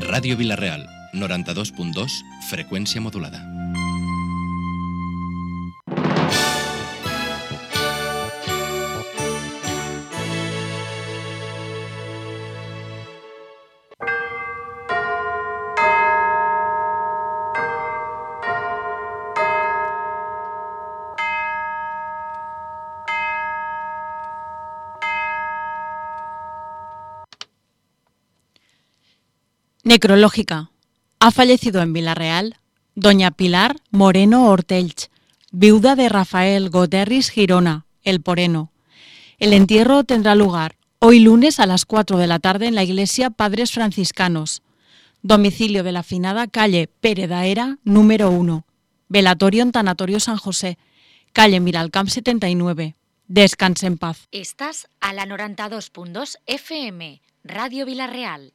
Ràdio Vila-real, 92.2, freqüència modulada. Necrológica. Ha fallecido en Vila-real doña Pilar Moreno Ortells, viuda de Rafael Goterris Girona, el Poreno. El entierro tendrá lugar hoy lunes a las 4 de la tarde en la iglesia Padres Franciscanos. Domicilio de la finada calle Peredaera, número 1. Velatorio en Tanatorio San José, calle Miralcamp 79. Descanse en paz. Estás a la 92.2 FM, Radio Vila-real.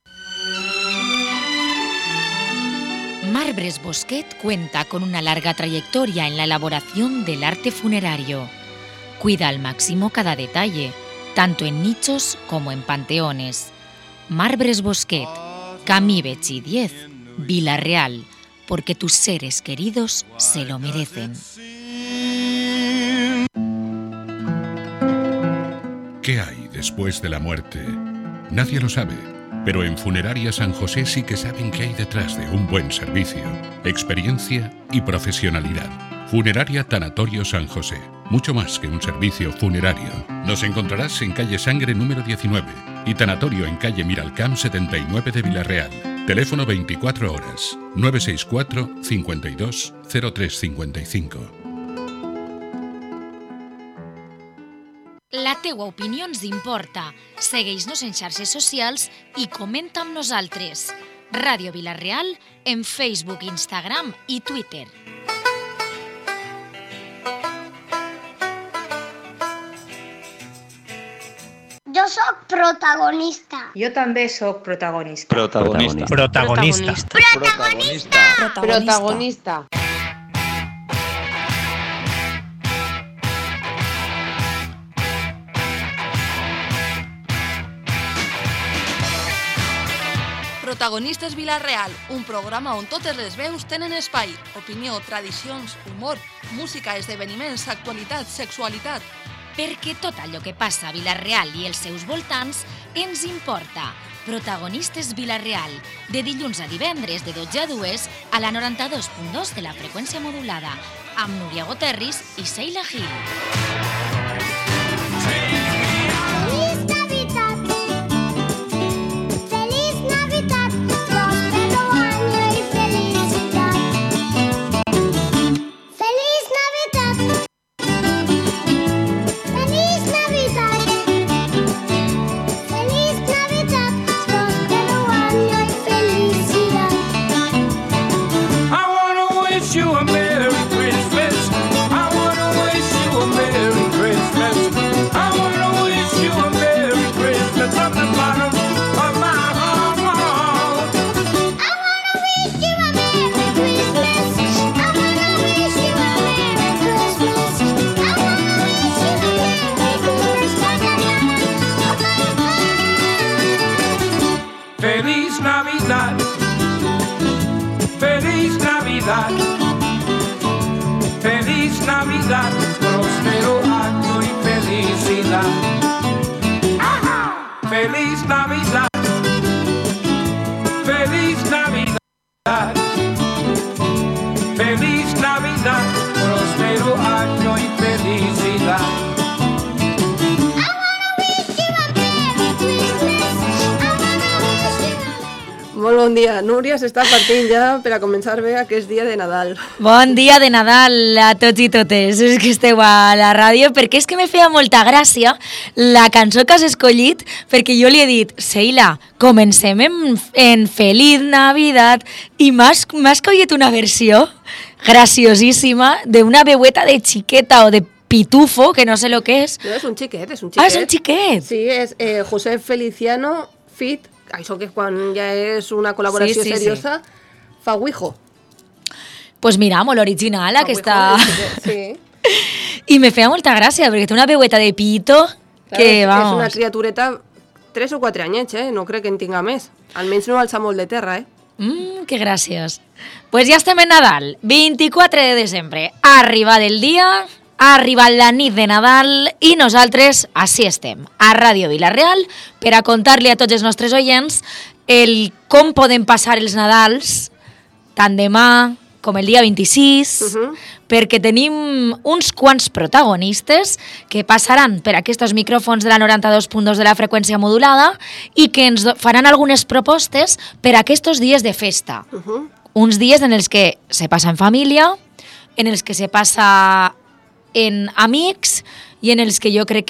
Marbres Bosquet cuenta con una larga trayectoria en la elaboración del arte funerario. Cuida al máximo cada detalle, tanto en nichos como en panteones. Marbres Bosquet, Camí Betxí 10, Vila-real, porque tus seres queridos se lo merecen. ¿Qué hay después de la muerte? Nadie lo sabe. Pero en Funeraria San José sí que saben qué hay detrás de un buen servicio, experiencia y profesionalidad. Funeraria Tanatorio San José, mucho más que un servicio funerario. Nos encontrarás en calle Sangre número 19 y Tanatorio en calle Miralcamp 79 de Vila-real. Teléfono 24 horas, 964 52 0355. La teua opinió ens importa. Segueix-nos en xarxes socials i comenta amb nosaltres. Ràdio Vila-real en Facebook, Instagram i Twitter. Jo sóc protagonista. Jo també sóc protagonista. Protagonista. Protagonista. Protagonista. Protagonista. Protagonistes Vila-real, un programa on totes les veus tenen espai. Opinió, tradicions, humor, música, esdeveniments, actualitat, sexualitat. Perquè tot allò que passa a Vila-real i els seus voltants ens importa. Protagonistes Vila-real, de dilluns a divendres de 12 a 2 a la 92.2 de la freqüència modulada, amb Núria Goterris i Sheila Gil. Molt bon dia. Núria s'està partint ja per a començar bé aquest dia de Nadal. Bon dia de Nadal a tots i totes, és que esteu a la ràdio, perquè és que me feia molta gràcia la cançó que has escollit, perquè jo li he dit, Sheila, comencem en Feliz Navidad, i m'has collit una versió graciosíssima d'una veueta de xiqueta o de pitufo, que no sé lo que és. No, és un xiquet, és un xiquet. Ah, és un xiquet. Sí, és José Feliciano Fit, això que quan ja és una col·laboració seriosa, Faguijo. Pues mira, molt original aquesta... Sí. I me feia molta gràcia, perquè té una veueta de pito que, vamos... És una criatureta 3 o 4 anyets, no crec que en tinga més. Almenys no alça molt de terra, Que graciós. Pues ja estem en Nadal, 24 de desembre. Ha arribat el dia, ha arribat la nit de Nadal i nosaltres així estem, a Ràdio Vila-real, per a contar-li a tots els nostres oients com poden passar els Nadals, tant demà com el dia 26, perquè tenim uns quants protagonistes que passaran per aquests micròfons de la 92.2 de la freqüència modulada i que ens faran algunes propostes per a aquests dies de festa. Uns dies en els que se passa en família, en els que se passa en amics i en els que jo crec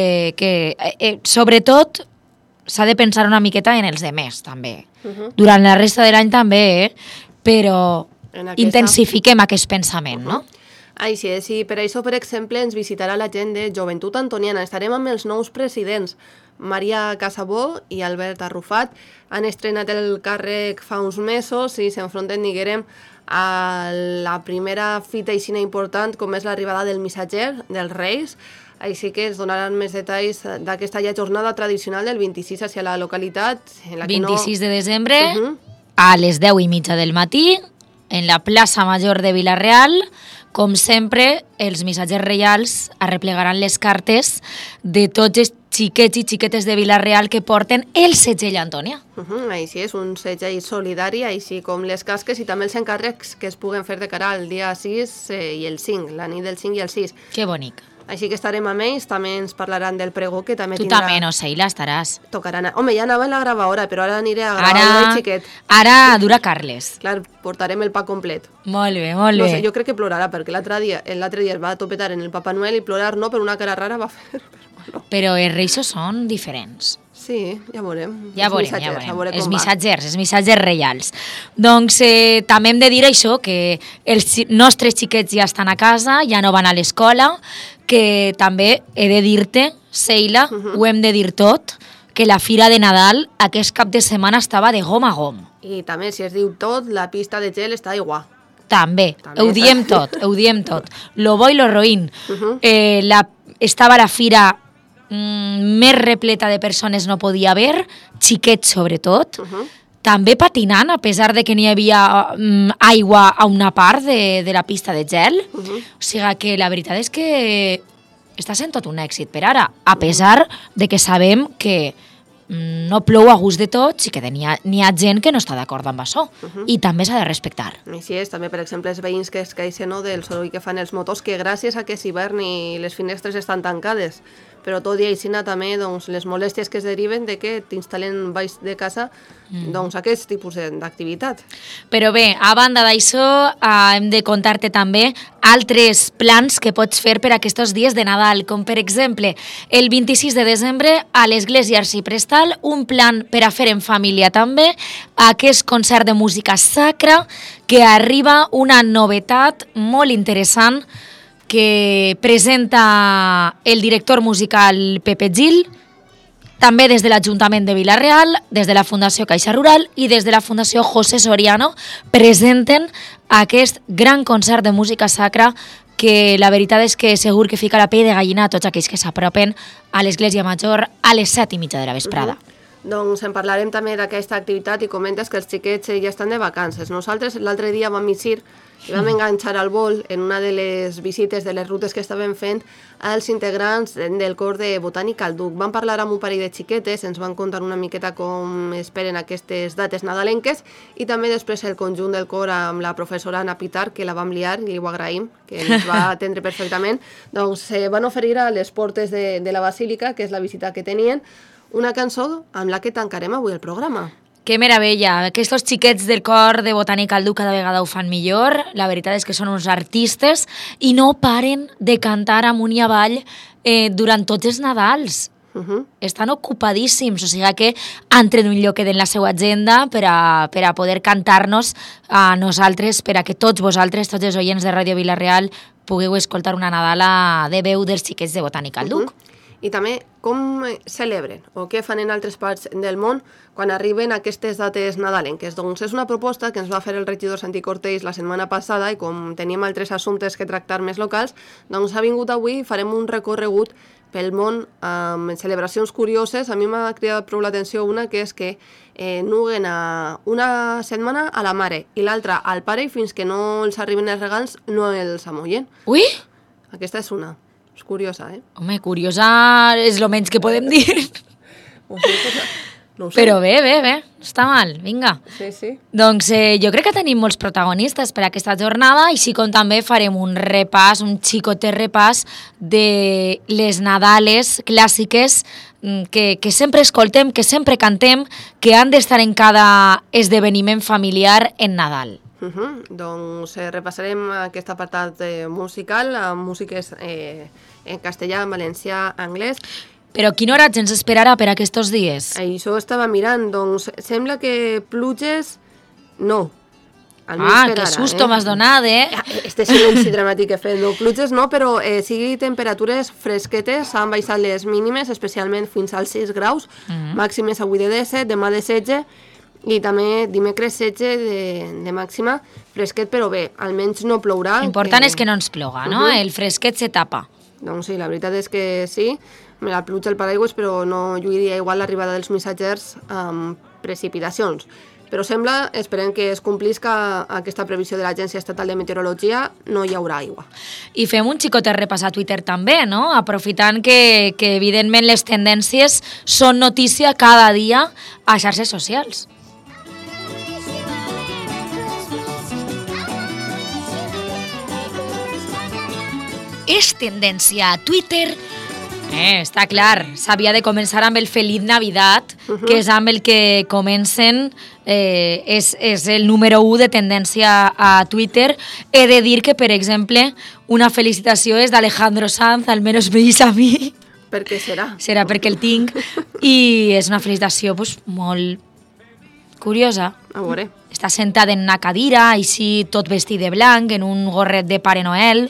que sobretot, s'ha de pensar una miqueta en els demés, també. Durant la resta de l'any també, però intensifiquem aquest pensament, no? Així és, i per això, per exemple, ens visitarà la gent de Joventut Antoniana. Estarem amb els nous presidents. Maria Casabó i Albert Arrufat han estrenat el càrrec fa uns mesos i s'enfronten, diguem, a la primera fita aixina important com és l'arribada del missatger, dels Reis. Així que es donaran més detalls d'aquesta ja jornada tradicional del 26 hacia la localitat. 26 de desembre, a les 10:30 del matí, en la plaça Major de Vila-real. Com sempre, els missatgers reials arreplegaran les cartes de tots els xiquets i xiquetes de Vila-real que porten el segell Antònia. Així és, un segell solidari, així com les casques i també els encàrrecs que es puguen fer de cara al dia 6 i el 5, la nit del 5 i el 6. Que bonic. Així que estarem amb ells, també ens parlaran del pregó, que també tindrà... Tu també, no, Seila, estaràs. Tocaran... Home, ja anava en la gravadora, però ara aniré a gravar el xiquet. Ara dura Carles. Clar, portarem el pa complet. Molt bé, molt bé. No sé, jo crec que plorarà, perquè l'altre dia es va topetar en el Papa Noel i plorar no, però una cara rara va fer... Però els reis són diferents. Sí, ja veurem. Ja veurem. Els missatgers reials. Doncs també hem de dir això, que els nostres xiquets ja estan a casa, ja no van a l'escola, que també he de dir-te, Seila, ho hem de dir tot, que la fira de Nadal aquest cap de setmana estava de gom a gom. I també, si es diu tot, la pista de gel està igual. També. Ho diem tot. Lo bo i lo roïn. Estava la fira més repleta de persones no podia haver, xiquets sobretot, també patinant, a pesar de que n'hi havia aigua a una part de la pista de gel. O sigui que la veritat és que està sent tot un èxit per ara, a pesar de que sabem que no plou a gust de tots i que n'hi ha gent que no està d'acord amb això i també s'ha de respectar. Així és, també per exemple els veïns que es queixen del soroll que fan els motors, que gràcies a que és hivern i les finestres estan tancades, però tot i així també les molèsties que es deriven de que t'instal·len baix de casa aquest tipus d'activitat. Però bé, a banda d'això, hem de contar-te també altres plans que pots fer per aquests dies de Nadal, com per exemple el 26 de desembre a l'Església Arxiprestal, un plan per a fer en família també, aquest concert de música sacra que arriba una novetat molt interessant que presenta el director musical Pepe Gil, també des de l'Ajuntament de Vila-real, des de la Fundació Caixa Rural i des de la Fundació José Soriano, presenten aquest gran concert de música sacra que la veritat és que segur que fica la pell de gallina a tots aquells que s'apropen a l'Església Major a les 7:30 de la vesprada. Doncs en parlarem també d'aquesta activitat i comentes que els xiquets ja estan de vacances. Nosaltres l'altre dia vam eixir i vam enganxar al vol en una de les visites de les rutes que estàvem fent als integrants del cor de Botànica al Duc. Vam parlar amb un parell de xiquetes, ens van contar una miqueta com esperen aquestes dates nadalenques i també després el conjunt del cor amb la professora Ana Pitar, que la vam liar i ho agraïm, que ens va atendre perfectament. Doncs van oferir a les portes de la Basílica, que és la visita que tenien, una cançó amb la que tancarem avui el programa. Que meravella, aquests xiquets del cor de Botànica al Duc cada vegada ho fan millor, la veritat és que són uns artistes i no paren de cantar amunt i avall durant tots els Nadals. Estan ocupadíssims, o sigui que han tret un lloquet en la seva agenda per a poder cantar-nos a nosaltres, per a que tots vosaltres, tots els oients de Ràdio Vila-real, pugueu escoltar una Nadala de veu dels xiquets de Botànica al Duc. I també com celebren o què fan en altres parts del món quan arriben aquestes dates nadalenques. Doncs és una proposta que ens va fer el regidor Santi Cortells la setmana passada i com teníem altres assumptes que tractar més locals, doncs ha vingut avui i farem un recorregut pel món amb celebracions curioses. A mi m'ha cridat prou l'atenció una, que és que nuguen una setmana a la mare i l'altra al pare i fins que no els arriben els regals no els amollen. Ui! Aquesta és una. És curiosa, eh? Home, curiosa és el menys que podem dir. No ho sé. Però bé, no està mal, vinga. Sí. Doncs jo crec que tenim molts protagonistes per aquesta jornada, així com també farem un repàs, un xicotet repàs de les Nadales clàssiques que sempre escoltem, que sempre cantem, que han d'estar en cada esdeveniment familiar en Nadal. Doncs repassarem aquest apartat musical amb músiques en castellà, en valencià, anglès. Però quin horatge ens esperarà per aquests dies? Això estava mirant, doncs sembla que pluges no. Que susto m'has donat, eh? Este silenci dramàtic que he fet. No, pluges no, però sigui temperatures fresquetes, han baixat les mínimes, especialment fins als 6 graus, màximes avui de 17, demà de 16, i també dimecres 16 de màxima, fresquet, però bé, almenys no plourà. L'important és que no ens ploga, no? El fresquet se tapa. Doncs sí, la veritat és que sí. La pluja el paraigües, però no lluiria igual l'arribada dels missatgers amb precipitacions. Però sembla, esperem que es complisca aquesta previsió de l'Agència Estatal de Meteorologia, no hi haurà aigua. I fem un xicotet repàs a Twitter també, no? Aprofitant que evidentment les tendències són notícia cada dia a xarxes socials. És tendència a Twitter. Està clar, s'havia de començar amb el Feliz Navidad, que és amb el que comencen, és el número 1 de tendència a Twitter. He de dir que, per exemple, una felicitació és d'Alejandro Sanz, almenys veïs a mi. Per què serà? Serà perquè el tinc, i és una felicitació molt curiosa. A veure. Està sentada en una cadira, així tot vestit de blanc, en un gorret de Pare Noel,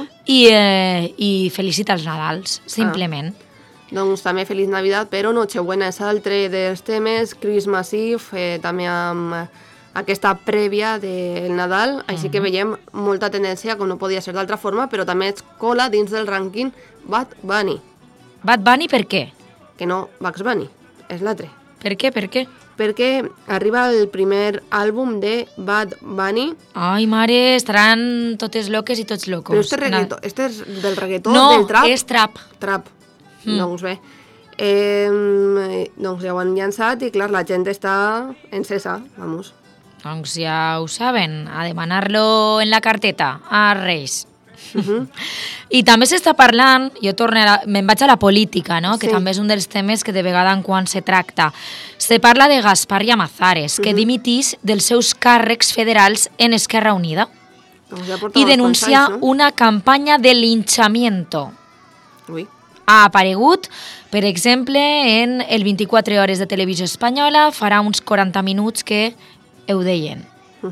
i felicita els Nadals, simplement. Doncs també Feliz Navidad, però Nochebuena és altre dels temes, Christmas Eve, també amb aquesta prèvia del Nadal, així que veiem molta tendència, com no podia ser d'altra forma, però també es cola dins del rànquing Bad Bunny. Bad Bunny per què? Que no Bugs Bunny, és l'altre. Per què? Perquè arriba el primer àlbum de Bad Bunny. Ai, mare, estaran totes loques i tots locos. Però este és del reggaeton, no, del trap? No, és trap. Trap. Doncs bé. Doncs ja ho han llançat i, clar, la gent està encesa, vamos. Doncs ja ho saben, a demanar-lo en la carteta, a Reis. I també s'està parlant, me'n vaig a la política, no? Que també és un dels temes que de vegada en quan se tracta. Se parla de Gaspar Llamazares, que dimitís dels seus càrrecs federals en Esquerra Unida i denuncia una campanya de linchamiento. Ha aparegut, per exemple, en el 24 hores de Televisió Espanyola, farà uns 40 minuts que ho deien.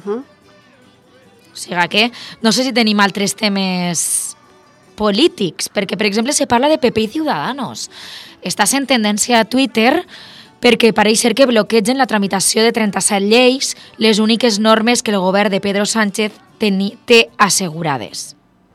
O sigui que no sé si tenim altres temes polítics, perquè, per exemple, se parla de PP i Ciudadanos. Està sent tendència a Twitter perquè pareix ser que bloquegen la tramitació de 37 lleis, les úniques normes que el govern de Pedro Sánchez té assegurades.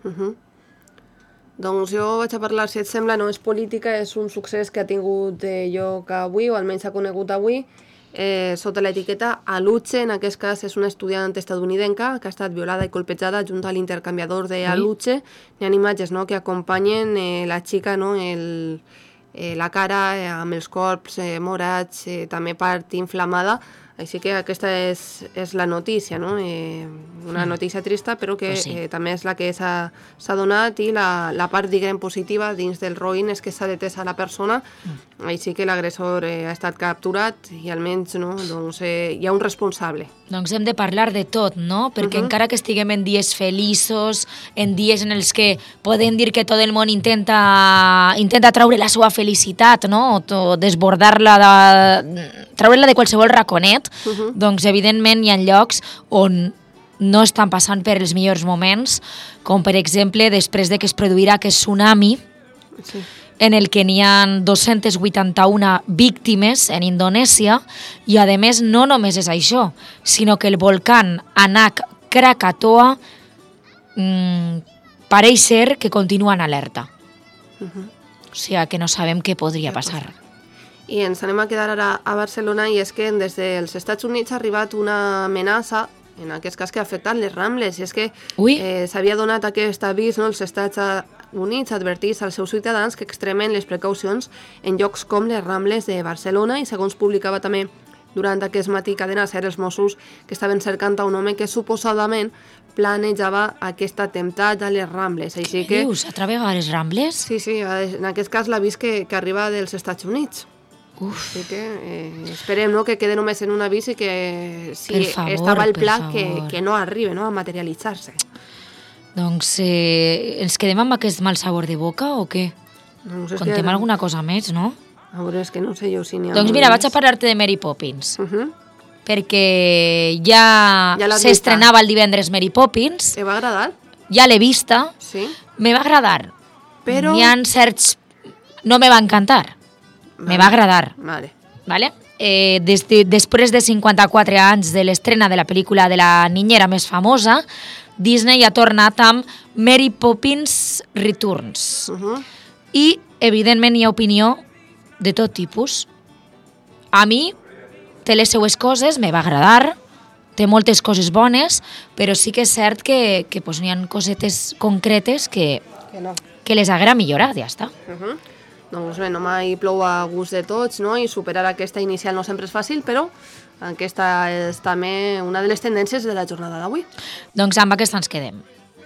Doncs jo vaig a parlar, si et sembla, no és política, és un succés que ha tingut lloc avui, o almenys s'ha conegut avui, sota l'etiqueta Aluche. En aquest cas és una estudiant estadounidenca que ha estat violada i colpejada junt a l'intercanviador d'Aluche. Hi ha imatges que acompanyen la xica, la cara amb els colps morats, també part inflamada. Així que aquesta és la notícia, no? Una notícia trista, però que també és la que s'ha donat, i la part, diguem, positiva dins del roïn és que s'ha detès a la persona, així que l'agressor ha estat capturat i almenys hi ha un responsable. Doncs hem de parlar de tot, no? Perquè encara que estiguem en dies feliços, en dies en els que podem dir que tot el món intenta traure la seva felicitat, no? O desbordar-la, treure-la de qualsevol raconet, doncs evidentment hi ha llocs on no estan passant per els millors moments, com per exemple després de que es produirà aquest tsunami, en el que n'hi ha 281 víctimes en Indonèsia, i a més no només és això, sinó que el volcán Anak Krakatoa pareix ser que continua en alerta. O sigui que no sabem què podria passar. I ens anem a quedar ara a Barcelona, i és que des dels Estats Units ha arribat una amenaça, en aquest cas que ha afectat les Rambles, i és que s'havia donat aquest avís, no? Els Estats Units advertís als seus ciutadans que extremen les precaucions en llocs com les Rambles de Barcelona, i segons publicava també durant aquest matí Cadena Ser, els Mossos que estaven cercant a un home que suposadament planejava aquest atemptat a les Rambles. Així que... Dius, atravegar les Rambles? Sí, en aquest cas l'avís que arriba dels Estats Units. Així que esperem, no?, que quede només en un avís i que si estava el pla que no arribi, no?, a materialitzar-se. Doncs ens quedem amb aquest mal sabor de boca o què? Contem alguna cosa més, no? A veure, és que no sé jo si n'hi ha... Doncs mira, vaig a parlar-te de Mary Poppins. Perquè ja s'estrenava el divendres Mary Poppins. Te va agradar? Ja l'he vista. Sí? Me va agradar. Però... N'hi ha certs... No me va encantar. Me va agradar. Vale. Després de 54 anys de l'estrena de la pel·lícula de la niñera més famosa, Disney ha tornat amb Mary Poppins Returns. I, evidentment, hi ha opinió de tot tipus. A mi té les seues coses, me va agradar, té moltes coses bones, però sí que és cert que n'hi ha cosetes concretes que les haguera millorat, ja està. Doncs bé, no mai plou a gust de tots, no? I superar aquesta inicial no sempre és fàcil, però aquesta és també una de les tendències de la jornada d'avui. Doncs amb aquesta ens quedem.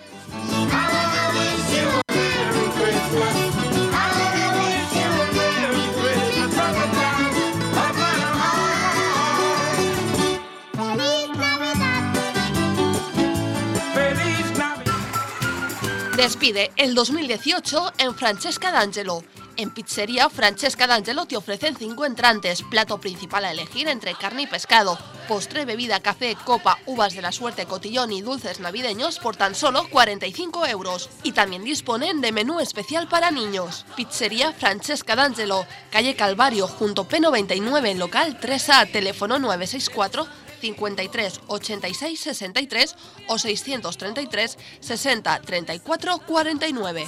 Despide el 2018 en Francesca D'Angelo. En Pizzería Francesca D'Angelo te ofrecen 5 entrantes, plato principal a elegir entre carne y pescado, postre, bebida, café, copa, uvas de la suerte, cotillón y dulces navideños por tan solo 45 €. Y también disponen de menú especial para niños. Pizzería Francesca D'Angelo, calle Calvario, junto P99, local 3A, teléfono 964 53 86 63 o 633 60 34 49.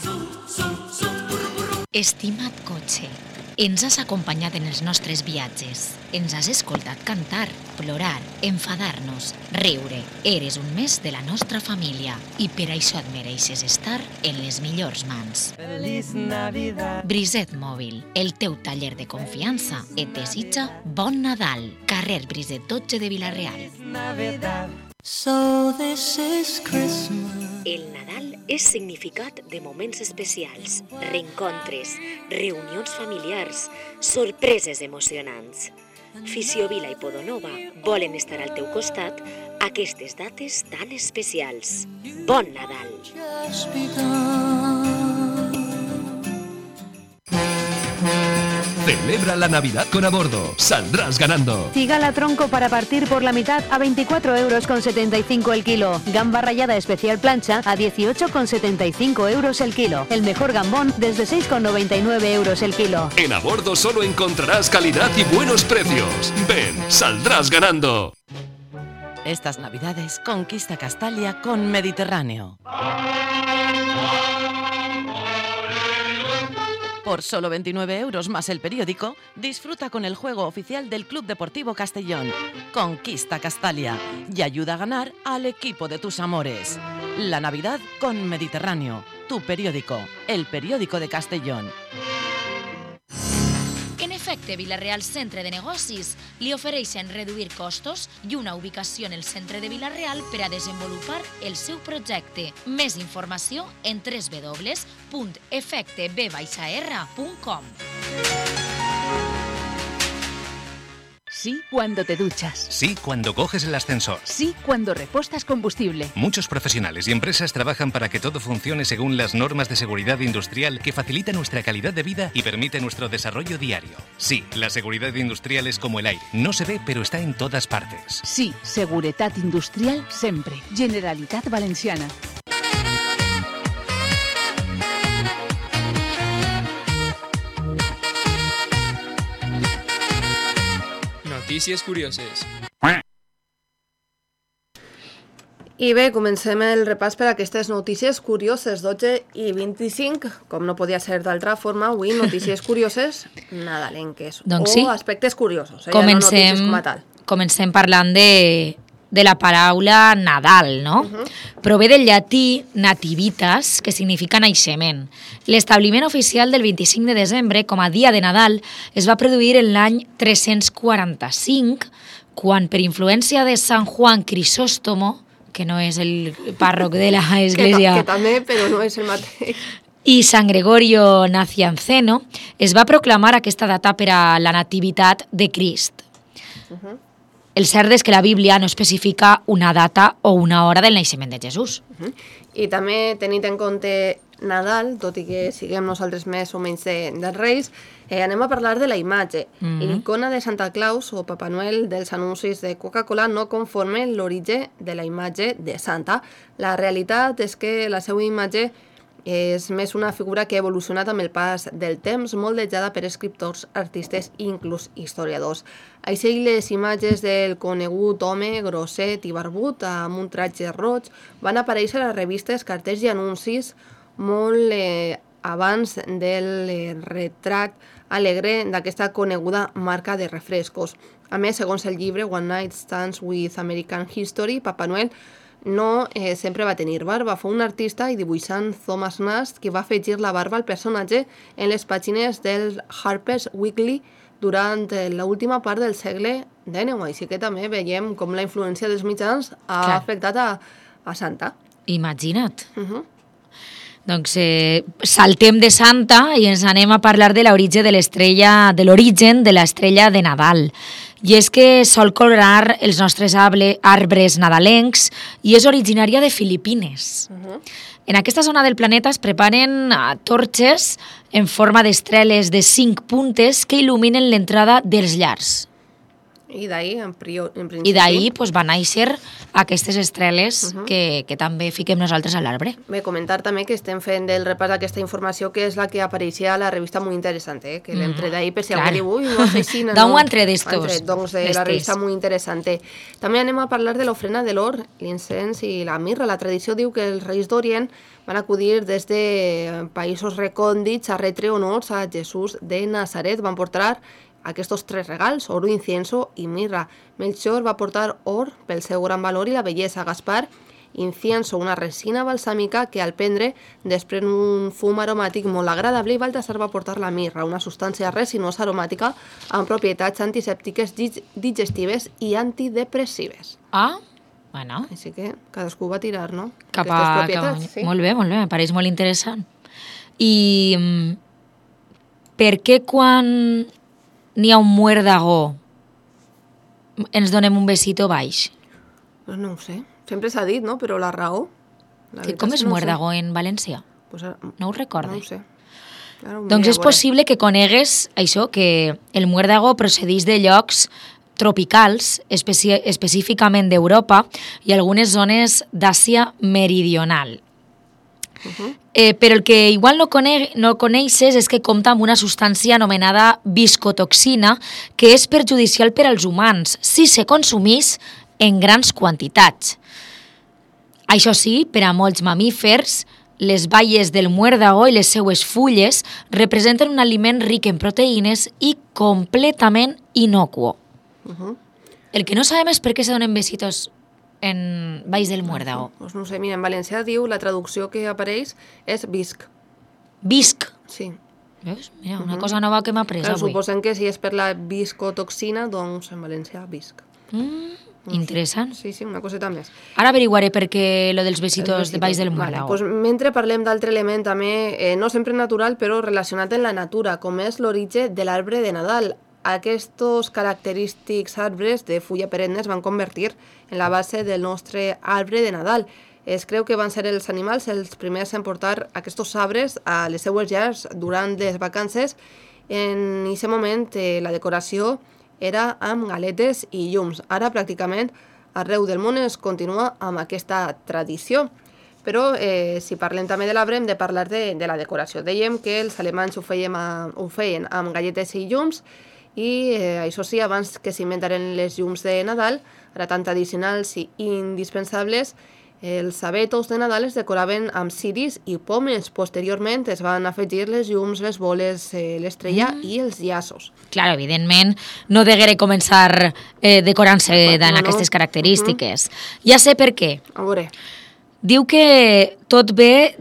Estimat cotxe, ens has acompanyat en els nostres viatges. Ens has escoltat cantar, plorar, enfadar-nos, riure. Eres un més de la nostra família i per això et mereixes estar en les millors mans. Feliç Navidad. Briset Mòbil, el teu taller de confiança, et desitja bon Nadal. Carrer Briset 12 de Vila-real. So this is Christmas. El Nadal és significat de moments especials, reencontres, reunions familiars, sorpreses emocionants. Fisiovila i Podonova volen estar al teu costat aquestes dates tan especials. Bon Nadal! Celebra la Navidad con Abordo. Saldrás ganando. Cigala tronco para partir por la mitad a 24,75 € el kilo. Gamba rallada especial plancha a 18,75 € el kilo. El mejor gambón desde 6,99 € el kilo. En Abordo solo encontrarás calidad y buenos precios. Ven, saldrás ganando. Estas Navidades conquista Castalia con Mediterráneo. Por solo 29 € más el periódico, disfruta con el juego oficial del Club Deportivo Castellón. Conquista Castalia y ayuda a ganar al equipo de tus amores. La Navidad con Mediterráneo, tu periódico, el periódico de Castellón. En efecte, Vila-real Centre de Negocis li ofereixen reduir costos i una ubicació en el centre de Vila-real per a desenvolupar el seu projecte. Més informació en www.efecteb-r.com. Sí cuando te duchas. Sí cuando coges el ascensor. Sí cuando repostas combustible. Muchos profesionales y empresas trabajan para que todo funcione según las normas de seguridad industrial que facilitan nuestra calidad de vida y permite nuestro desarrollo diario. Sí, la seguridad industrial es como el aire. No se ve, pero está en todas partes. Sí, seguretat industrial sempre. Generalitat Valenciana. Notícies curioses. I bé, comencem el repàs per aquestes notícies curioses, 12:25, com no podia ser d'altra forma, avui notícies curioses nadalenques, doncs o aspectes curiosos, ja no notícies com a tal. Comencem parlant de la paraula Nadal, no? Prové del llatí nativitas, que significa naixement. L'establiment oficial del 25 de desembre com a dia de Nadal es va produir en l'any 345, quan per influència de Sant Juan Crisòstomo, que no és el pàrroc de l'església... Que també, però no és el mateix. I Sant Gregorio Nacianceno, es va proclamar aquesta data per a la nativitat de Crist. El cert és que la Bíblia no especifica una data o una hora del naixement de Jesús. I també, tenint en compte Nadal, tot i que siguem nosaltres més o menys dels Reis, anem a parlar de la imatge. L'icona de Santa Claus o Papa Noel dels anuncis de Coca-Cola no conforma l'origen de la imatge de Santa. La realitat és que la seva imatge és més una figura que ha evolucionat amb el pas del temps, moldejada per escriptors, artistes i inclús historiadors. Així, les imatges del conegut home grosset i barbut amb un tratge roig van aparèixer a revistes, cartells i anuncis molt abans del retrat alegre d'aquesta coneguda marca de refrescos. A més, segons el llibre One Night Stands with American History, Papa Noel no sempre va tenir barba. Fou un artista i dibuixant Thomas Nast qui va afegir la barba al personatge en les pàgines del Harper's Weekly durant l'última part del segle XIX. Així que també veiem com la influència dels mitjans ha afectat a Santa. Imagina't. Doncs saltem de Santa i ens anem a parlar de l'origen de l'estrella de Nadal. I és que sol colorar els nostres arbres nadalencs i és originària de Filipines. En aquesta zona del planeta es preparen torxes en forma d'estreles de 5 puntes que il·luminen l'entrada dels llars. I d'ahir, en principi... I d'ahir van néixer aquestes estreles que també fiquem nosaltres a l'arbre. Bé, comentar també que estem fent el repàs d'aquesta informació que és la que apareixia a la revista Muy Interesante, que l'hem tret d'ahir per si algú diu, ui, no sé si... D'on ho han tret d'estos? Doncs de la revista Muy Interesante. També anem a parlar de l'ofrena de l'or, l'incens i la mirra. La tradició diu que els reis d'Orient van acudir des de països recòndits a retre honors a Jesús de Nazaret. Van portar aquests 3 regals, oro, incienso i mirra. Melchor va portar or pel seu gran valor i la bellesa. Gaspar, incienso, una resina balsàmica que al prendre desprèn un fum aromàtic molt agradable, i Baltasar va portar la mirra, una substància resinosa aromàtica amb propietats antisèptiques, digestives i antidepressives. Bueno. Així que cadascú va tirar, no? Cap a... Sí. Molt bé, em pareix molt interessant. I per què quan n'hi ha un muerdagó ens donem un besito baix? No ho sé, sempre s'ha dit, no? Però la raó... Com és muerdagó en valencià? No ho recordo. No ho sé. Doncs és possible que conegues això, que el muérdago procedeix de llocs tropicals, específicament d'Europa i algunes zones d'Àsia meridional. Però el que igual no coneixes és que compta amb una substància anomenada viscotoxina que és perjudicial per als humans si se consumís en grans quantitats. Això sí, per a molts mamífers, les baies del muérdago i les seues fulles representen un aliment ric en proteïnes i completament inocuo. El que no sabem és per què se donen besitos en baix del muérdago. Doncs no sé, mira, en valencià diu, la traducció que apareix és visc. Visc? Sí. Veus? Mira, una cosa nova que m'ha après avui. Suposem que si és per la viscotoxina, doncs en valencià visc. Interessant. Sí, una coseta més. Ara averiguaré per què lo dels besitos de baix del muérdago. Doncs mentre parlem d'altre element també, no sempre natural, però relacionat amb la natura, com és l'origen de l'arbre de Nadal. Aquests característics arbres de fulla perennes van convertir en la base del nostre arbre de Nadal. Es creu que van ser els animals els primers en portar aquests arbres a les seues llars durant les vacances. En aquest moment la decoració era amb galetes i llums. Ara pràcticament arreu del món es continua amb aquesta tradició. Però si parlem també de l'arbre hem de parlar de la decoració. Dèiem que els alemanys ho feien amb galletes i llums, i això sí, abans que s'inventaren les llums de Nadal, ara tan tradicionals i indispensables, Els abetos de Nadal es decoraven amb ciris i pomes. Posteriorment es van afegir les llums, les boles, l'estrella i els llaços. Clar, evidentment, no degueré començar decorant-se en aquestes característiques. Ja sé per què. A veure. Diu que tot ve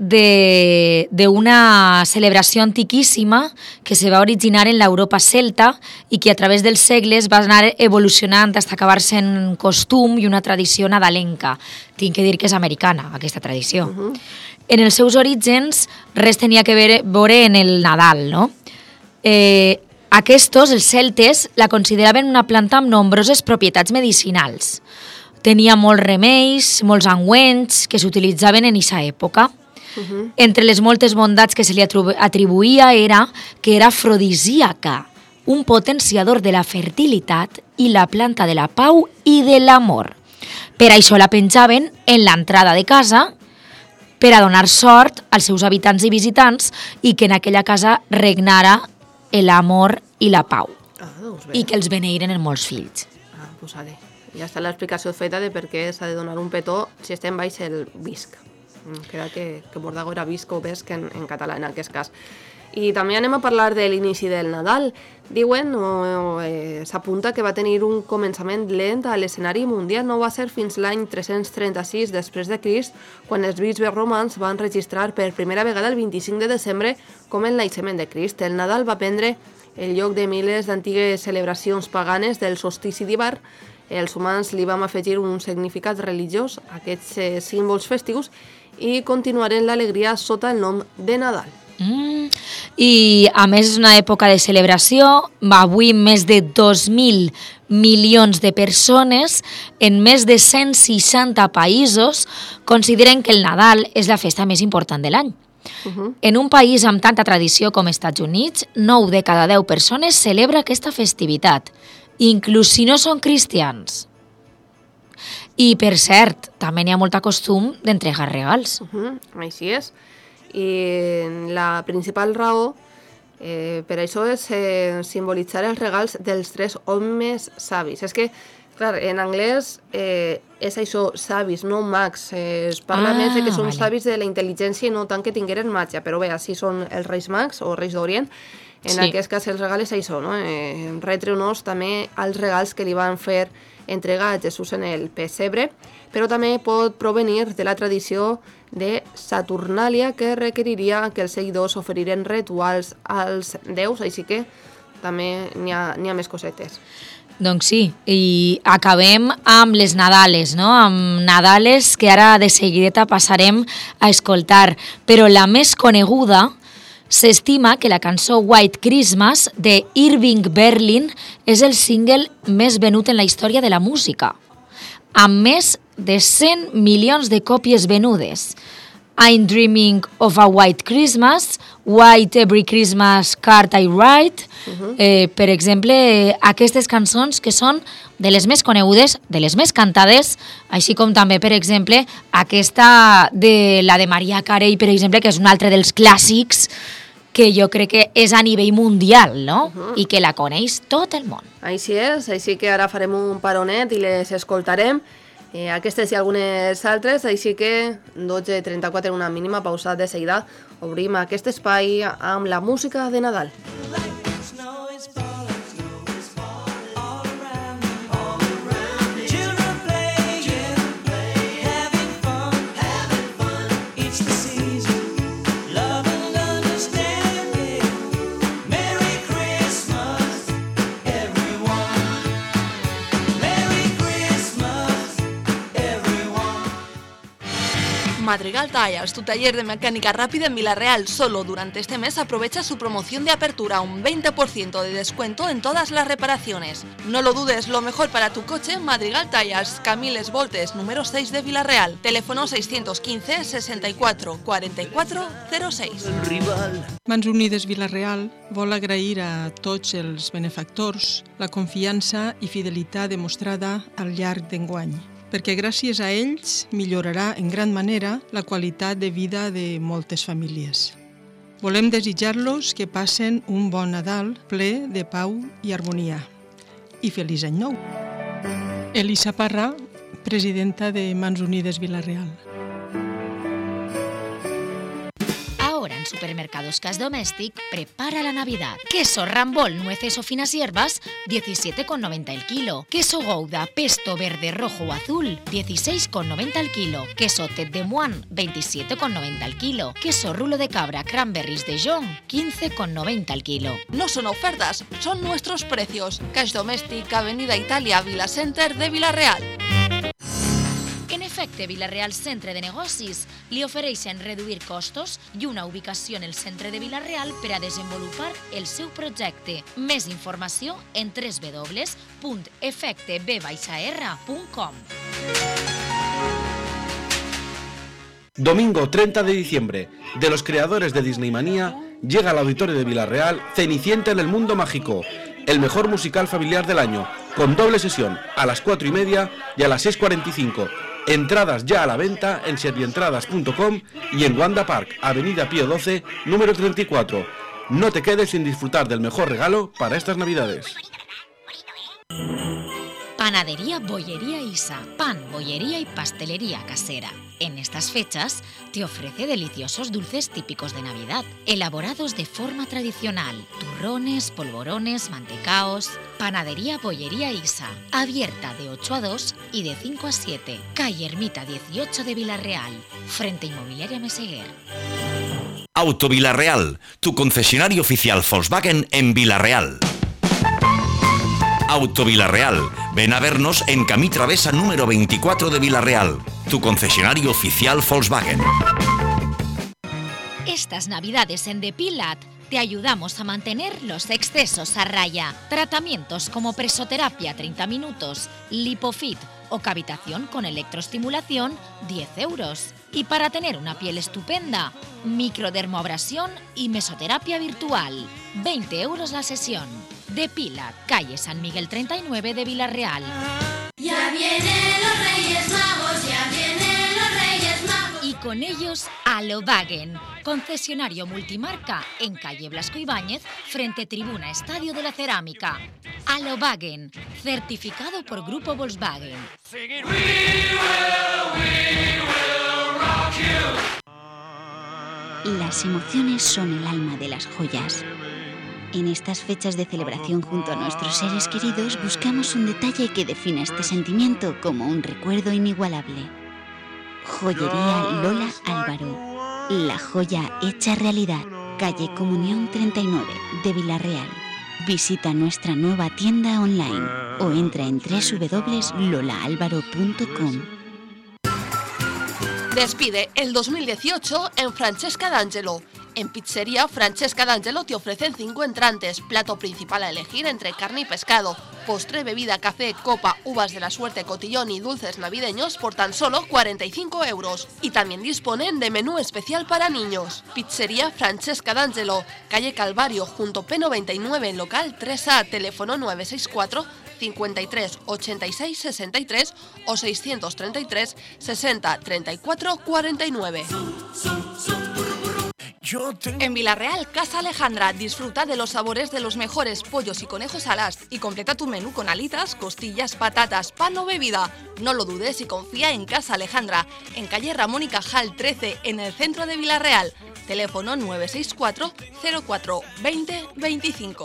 d'una celebració antiquíssima que se va originar en l'Europa celta i que a través dels segles va anar evolucionant fins a acabar-se en un costum i una tradició nadalenca. Tinc que dir que és americana, aquesta tradició. En els seus orígens, res tenia que veure en el Nadal, no? Aquests, els celtes, la consideraven una planta amb nombroses propietats medicinals. Tenia molts remeis, molts ungüents que s'utilitzaven en aquesta època. Entre les moltes bondats que se li atribuïa era que era afrodisíaca, un potenciador de la fertilitat i la planta de la pau i de l'amor. Per això la penjaven en l'entrada de casa per a donar sort als seus habitants i visitants i que en aquella casa regnara l'amor i la pau. I que els beneiren en molts fills. Pues vale. Ja està l'explicació feta de per què s'ha de donar un petó si estem baix el visc. Crec que Mordago era visc o vesc en català en aquest cas. I també anem a parlar de l'inici del Nadal. Diuen, s'apunta que va tenir un començament lent a l'escenari mundial. No va ser fins l'any 336 després de Crist, quan els bisbes romans van registrar per primera vegada el 25 de desembre com el naixement de Crist. El Nadal va prendre el lloc de milers d'antigues celebracions paganes del solstici d'hivern. Els humans li vam afegir un significat religiós a aquests símbols festius i continuaren l'alegria sota el nom de Nadal. I a més és una època de celebració. Avui més de 2.000 milions de persones en més de 160 països consideren que el Nadal és la festa més important de l'any. En un país amb tanta tradició com Estats Units, 9 de cada 10 persones celebra aquesta festivitat, inclús si no són cristians. I, per cert, també n'hi ha molt costum d'entregar regals. Així és. I la principal raó per això és simbolitzar els regals dels 3 homes savis. És que, clar, en anglès és això, savis, no mags. Es parla més de que són savis de la intel·ligència i no tant que tingueren màgia. Però bé, així són els Reis Mags o Reis d'Orient. En aquest cas els regals és això, no? Retre honors també als regals que li van fer entregar a Jesús en el pessebre, però també pot provenir de la tradició de Saturnàlia, que requeriria que els seguidors oferiren rituals als déus, així que també n'hi ha més cosetes. Doncs sí, i acabem amb les Nadales, no? Amb Nadales que ara de seguideta passarem a escoltar, però la més coneguda. S'estima que la cançó White Christmas de Irving Berlin és el single més venut en la història de la música, amb més de 100 milions de còpies venudes. I'm Dreaming of a White Christmas, White Every Christmas Card I Write, per exemple, aquestes cançons que són de les més conegudes, de les més cantades, així com també, per exemple, aquesta de la de Mariah Carey, per exemple, que és un altre dels clàssics que jo crec que és a nivell mundial, no? I que la coneix tot el món. Així és, així que ara farem un paronet i les escoltarem. Aquestes i algunes altres, així que 12:34 en una mínima pausa de seguida. Obrim aquest espai amb la música de Nadal. Madrigal Tires, tu taller de mecánica rápida en Villarreal. Solo durante este mes aprovecha su promoción de apertura, un 20% de descuento en todas las reparaciones. No lo dudes, lo mejor para tu coche, Madrigal Tires, Camiles Voltes, número 6 de Villarreal. Teléfono 615 64 44 06. Mans Unides Villarreal vol agrair a tots els benefactors la confiança i fidelitat demostrada al llarg d'enguany, perquè gràcies a ells millorarà en gran manera la qualitat de vida de moltes famílies. Volem desitjar-los que passen un bon Nadal ple de pau i harmonia. I feliç any nou! Elisa Parra, presidenta de Mans Unides Villarreal. Supermercados Cas Domèstic prepara la Navidad. Queso Rambol, nueces o finas hierbas, 17,90 el kilo. Queso Gouda, pesto verde, rojo o azul, 16,90 el kilo. Queso Tête de Moine, 27,90 el kilo. Queso rulo de cabra, cranberries de Jon, 15,90 el kilo. No son ofertas, son nuestros precios. Cash Domestic, Avenida Italia, Vila Center de Vila-real. En efecte, Vila-real Centre de Negocis li ofereixen reduir costos i una ubicació en el centre de Vila-real per a desenvolupar el seu projecte. Més informació en www.efecteb-r.com. Domingo 30 de diciembre, de los creadores de Disney Manía, llega al auditorio de Vila-real Cenicienta en el Mundo Mágico, el mejor musical familiar del año, con doble sesión a las 4:30 y a las 6:45. Entradas ya a la venta en servientradas.com y en Wanda Park, Avenida Pío XII, número 34. No te quedes sin disfrutar del mejor regalo para estas Navidades. Panadería Bollería Isa, pan, bollería y pastelería casera. En estas fechas te ofrece deliciosos dulces típicos de Navidad, elaborados de forma tradicional, turrones, polvorones, mantecaos. Panadería Bollería Isa, abierta de 8 a 2 y de 5 a 7, calle Ermita 18 de Vila-real, frente Inmobiliaria Meseguer. Auto Vila-real, tu concesionario oficial Volkswagen en Vila-real. Auto Vila-real, ven a vernos en Camí Travesa número 24 de Vila-real, tu concesionario oficial Volkswagen. Estas Navidades en Depilat te ayudamos a mantener los excesos a raya. Tratamientos como presoterapia 30 minutos, lipofit o cavitación con electroestimulación, 10 euros. Y para tener una piel estupenda, microdermoabrasión y mesoterapia virtual, 20 euros la sesión. Depilat, calle San Miguel 39 de Vila-real. Ya vienen los Reyes Magos, ya vienen los Reyes Magos. Y con ellos Alobagen, concesionario multimarca en calle Blasco Ibáñez, frente Tribuna Estadio de la Cerámica. Alobagen, certificado por Grupo Volkswagen. Las emociones son el alma de las joyas. En estas fechas de celebración junto a nuestros seres queridos buscamos un detalle que defina este sentimiento como un recuerdo inigualable. Joyería Lola Álvaro. La joya hecha realidad. Calle Comunión 39 de Vila-real. Visita nuestra nueva tienda online o entra en www.lolaalvaro.com. Despide el 2018 en Francesca d'Angelo. En Pizzería Francesca d'Angelo te ofrecen 5 entrantes, plato principal a elegir entre carne y pescado, postre, bebida, café, copa, uvas de la suerte, cotillón y dulces navideños por tan solo 45 euros. Y también disponen de menú especial para niños. Pizzería Francesca d'Angelo, calle Calvario, junto P99 en local 3A, teléfono 964 53 86 63 o 633 60 34 49. En Vila-real, Casa Alejandra, disfruta de los sabores de los mejores pollos y conejos alas y completa tu menú con alitas, costillas, patatas, pan o bebida. No lo dudes y confía en Casa Alejandra, en calle Ramón y Cajal 13, en el centro de Vila-real. Teléfono 964 04 20 25.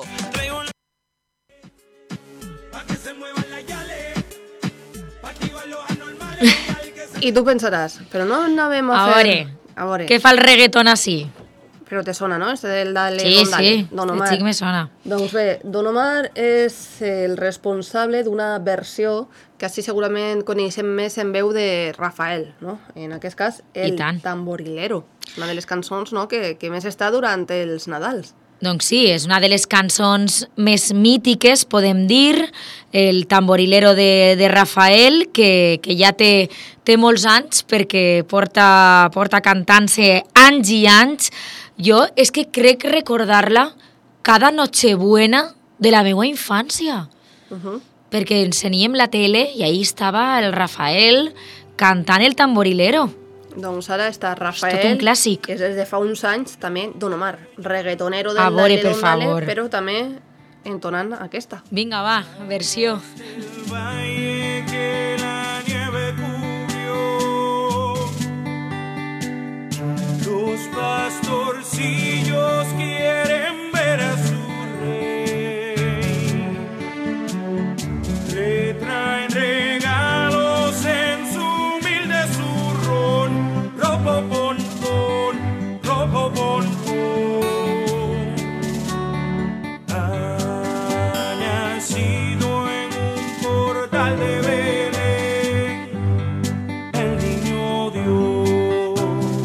Y tú pensarás, pero no vemos a veure, què fa el reggaeton així? Però te sona, no? Este del Dale Sí, Don Dale. sí, Don Omar. sí que me sona. Doncs bé, Don Omar és el responsable d'una versió que així segurament coneixem més en veu de Rafael, no? En aquest cas, el Tamborilero. Una de les cançons, no?, que més està durant els Nadals. Doncs sí, és una de les cançons més mítiques, podem dir, el Tamborilero de Rafael, que ja té molts anys perquè porta cantant-se anys i anys. Jo és que crec recordar-la cada Nochebuena de la meva infància, perquè ensenyem la tele i ahí estava el Rafael cantant el Tamborilero. Doncs ara està Rafael, és tot un clàssic. Que és des de fa uns anys també Don Omar, reggaetonero del Dale Don Dale, favor. però també entonant aquesta. Vinga, va, versió. Los pastorcillos quieren ver a su rey. Le traen regalos en su humilde zurrón. Ropopon, pon, ropopon, pon. Ha nacido en un portal de Belén el niño Dios.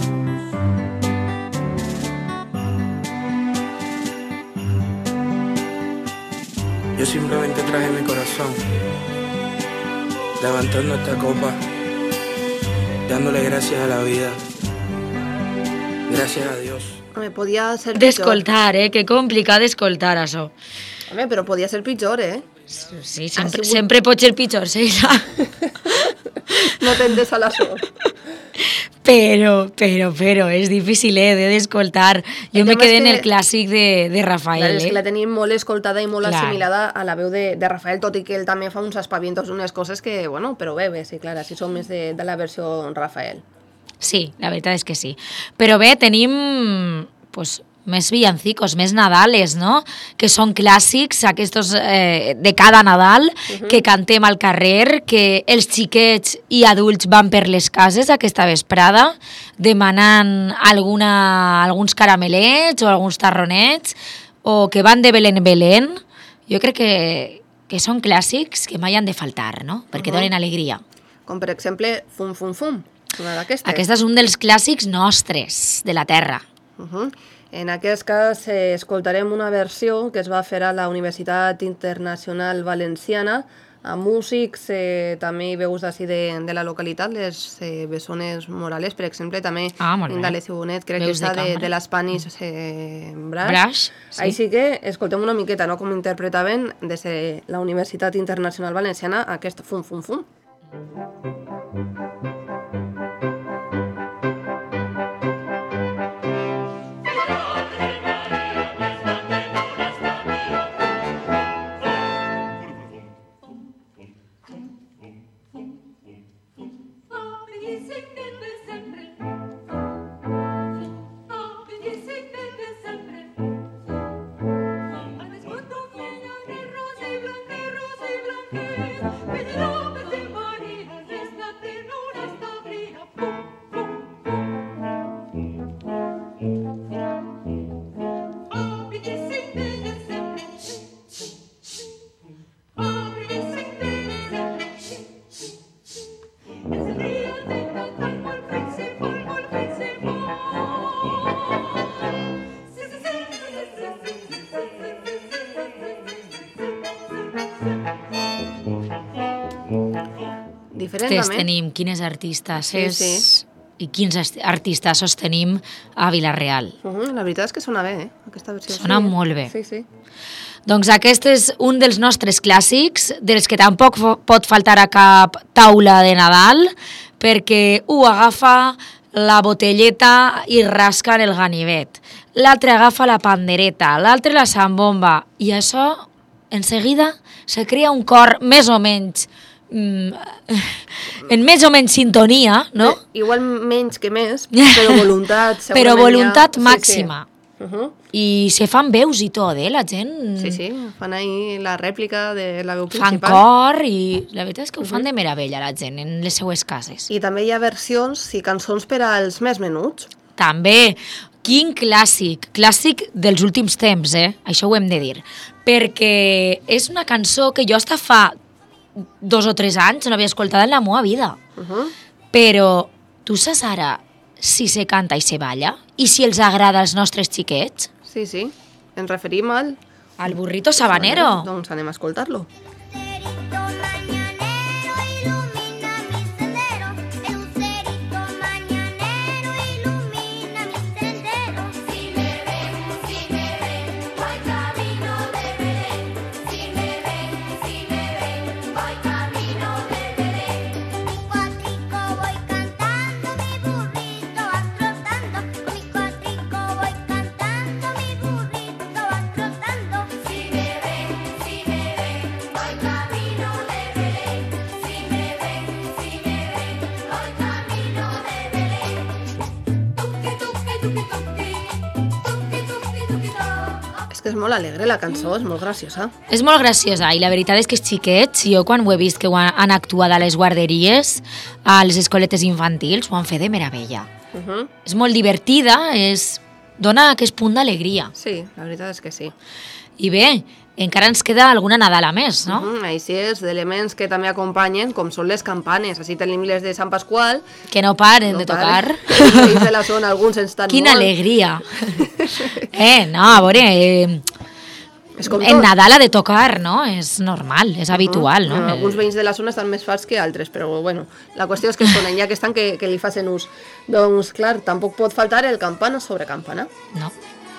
Yo simplemente traje mi corazón, levantando esta copa, dándole gracias a la vida, gràcies a Dios. Home, podia ser pitjor. D'escoltar, que complicat d'escoltar, això. Home, però podia ser pitjor, Sí, sempre pot ser pitjor, Sheila. No tendes a la sort. Però, és difícil, d'escoltar. Jo me quedé en el clàssic de Rafael. Clar, és que la tenim molt escoltada i molt Clar. assimilada a la veu de Rafael, tot i que ell també fa uns aspavientos, unes coses que, bueno, però bé, sí, clar, així som més de la versió Rafael. Sí, la veritat és que sí. Però bé, tenim pues, més villancicos, més Nadales, no? Que són clàssics, aquests de cada Nadal, que cantem al carrer, que els xiquets i adults van per les cases aquesta vesprada, demanant alguns caramelets o alguns tarronets, o que van de Belén en Belén. Jo crec que són clàssics que mai han de faltar, no? Perquè donen alegria. Com, per exemple, Fum Fum Fum, una d'aquestes. Aquest és un dels clàssics nostres, de la terra. En aquest cas, escoltarem una versió que es va fer a la Universitat Internacional Valenciana, amb músics, també hi veus d'ací de la localitat, les Bessones Morales, per exemple, també d'Alessi Bonet, crec que està de l'Spanish Brass. Sí. Així que escoltem una miqueta, no?, com interpretaven des de la Universitat Internacional Valenciana aquest Fum Fum Fum. Tenim quines artistes Sí. i quins artistassos tenim a Vila-real. La veritat és que sona bé, aquesta versió. Sona molt bé. Sí. Doncs aquest és un dels nostres clàssics, dels que tampoc pot faltar a cap taula de Nadal, perquè un agafa la botelleta i rasca en el ganivet, l'altre agafa la pandereta, l'altre la zambomba, i això, en seguida, se crea un cor més o menys en més o menys sintonia, no? Igual menys que més, però voluntat segurament però voluntat màxima. Sí. I se fan veus i tot, la gent... Sí, fan ahí la rèplica de la veu fan principal. cor i la veritat és que ho fan de meravella la gent en les seues cases. I també hi ha versions i cançons per als més menuts. També, quin clàssic dels últims temps, això ho hem de dir, perquè és una cançó que jo hasta fa 2 o 3 anys no havia escoltat en la meva vida. Però tu saps ara si se canta i se balla? I si els agrada als nostres xiquets? Sí, ens referim al burrito sabanero. Doncs anem a escoltar-lo. Si me ven, voy molt alegre la cançó, és molt graciosa. És molt graciosa i la veritat és que els xiquets, jo quan ho he vist que han actuat a les guarderies, a les escoletes infantils, ho han fet de meravella. És molt divertida, dona aquest punt d'alegria. Sí, la veritat és que sí. I bé, encara ens queda alguna Nadala més, no? Així és, d'elements que també acompanyen, com són les campanes. Així tenim les de Sant Pasqual. Que no paren de tocar. Els de la zona, alguns ens estan Quina alegria. No, a veure... En Nadal ha de tocar, no? És normal, és habitual, no? Alguns veïns de la zona estan més farts que altres, però bueno, la qüestió és que sonen, ja que estan, que li facin ús. Doncs, clar, tampoc pot faltar el campana sobre campana. No.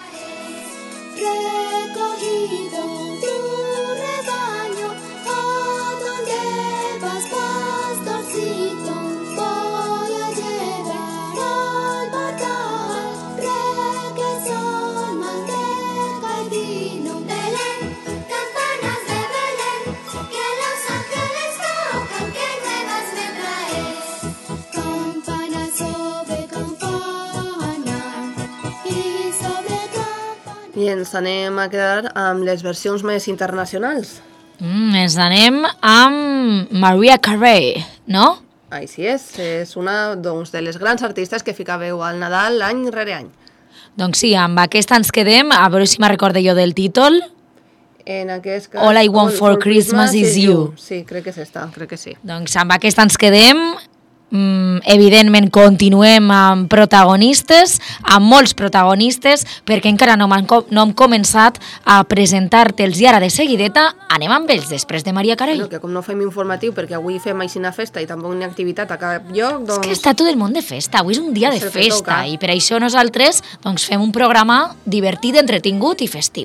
Recogido tu rebaño, ¿a dónde vas, pastorcito? Voy a llegar al portal, requesón, manteca y vino. Belén, campanas de Belén, que los ángeles tocan, que nuevas me traes. Campana sobre campana y sobre I ens anem a quedar amb les versions més internacionals. Ens anem amb Mariah Carey, no? Així és una de les grans artistes que fica veu al Nadal any rere any. Doncs sí, amb aquesta ens quedem, a veure si me'n recordo jo del títol. En aquest cas... All I Want for Christmas is You. Sí, crec que és esta, crec que sí. Doncs amb aquesta ens quedem. Evidentment continuem amb protagonistes, amb molts protagonistes, perquè encara no hem començat a presentar-te'ls i ara de seguideta anem amb ells després de Mariah Carey. Que com no fem informatiu perquè avui fem aixina festa i tampoc n'hi ha activitat a cap lloc, doncs... És que està tot el món de festa, avui és un dia de festa i per això nosaltres doncs, fem un programa divertit, entretingut i festiu.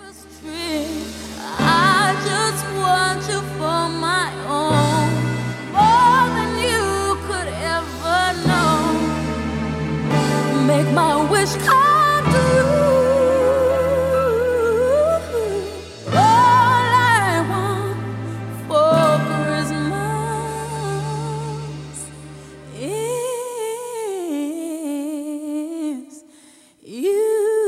I just want you for my own, more than you could ever know. Make my wish come true. All I want for Christmas is you.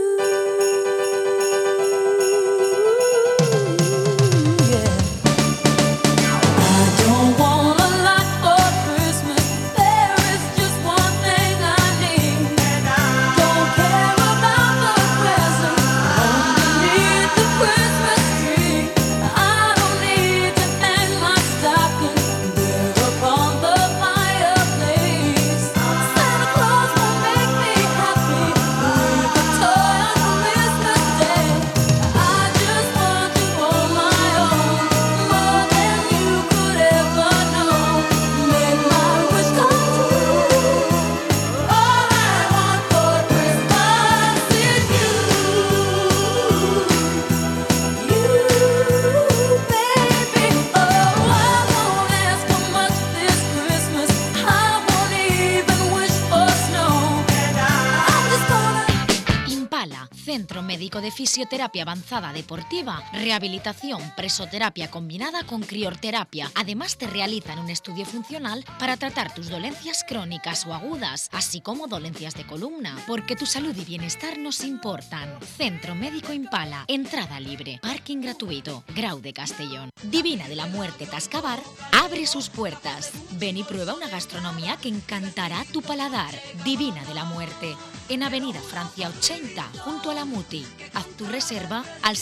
Centro Médico de Fisioterapia Avanzada Deportiva, rehabilitación, presoterapia combinada con crioterapia. Además te realizan un estudio funcional para tratar tus dolencias crónicas o agudas, así como dolencias de columna, porque tu salud y bienestar nos importan. Centro Médico Impala, entrada libre, parking gratuito, Grau de Castellón. Divina de la Muerte Tascabar abre sus puertas. Ven y prueba una gastronomía que encantará tu paladar. Divina de la Muerte, en Avenida Francia 80, junto a la Muti. Haz tu reserva al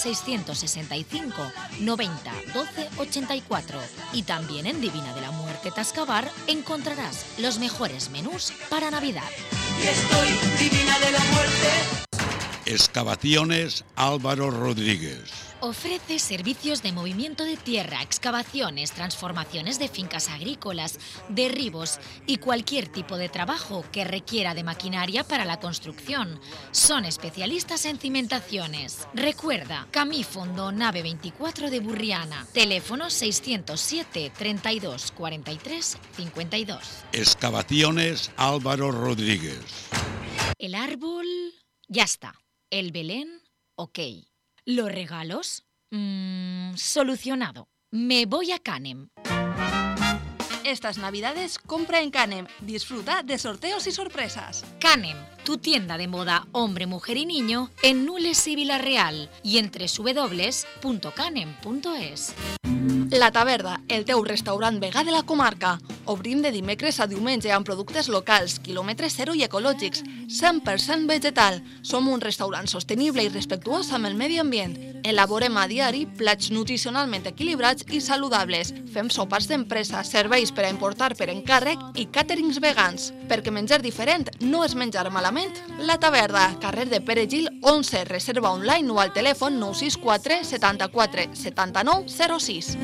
665 90 12 84. Y también en Divina de la Muerte Tascabar encontrarás los mejores menús para Navidad. Y estoy divina de la muerte. Excavaciones Álvaro Rodríguez. Ofrece servicios de movimiento de tierra, excavaciones, transformaciones de fincas agrícolas, derribos y cualquier tipo de trabajo que requiera de maquinaria para la construcción. Son especialistas en cimentaciones. Recuerda, Camí Fondo, nave 24 de Burriana. Teléfono 607 32 43 52. Excavaciones Álvaro Rodríguez. El árbol, ya está. El Belén, ok. ¿Los regalos? Solucionado. Me voy a Canem. Estas navidades compra en Canem. Disfruta de sorteos y sorpresas. Canem, tu tienda de moda hombre, mujer y niño en Nules y Vila-real y en www.canem.es. La Taverna, el teu restaurant vegà de la comarca. Obrim de dimecres a diumenge amb productes locals, quilòmetre zero i ecològics, 100% vegetal. Som un restaurant sostenible i respectuós amb el medi ambient. Elaborem a diari plats nutricionalment equilibrats i saludables. Fem sopars d'empresa, serveis per a importar per encàrrec i càterings vegans. Perquè menjar diferent no és menjar malament. La Taverna, carrer de Pere Gil 11, reserva online o al telèfon 964 74 79 06.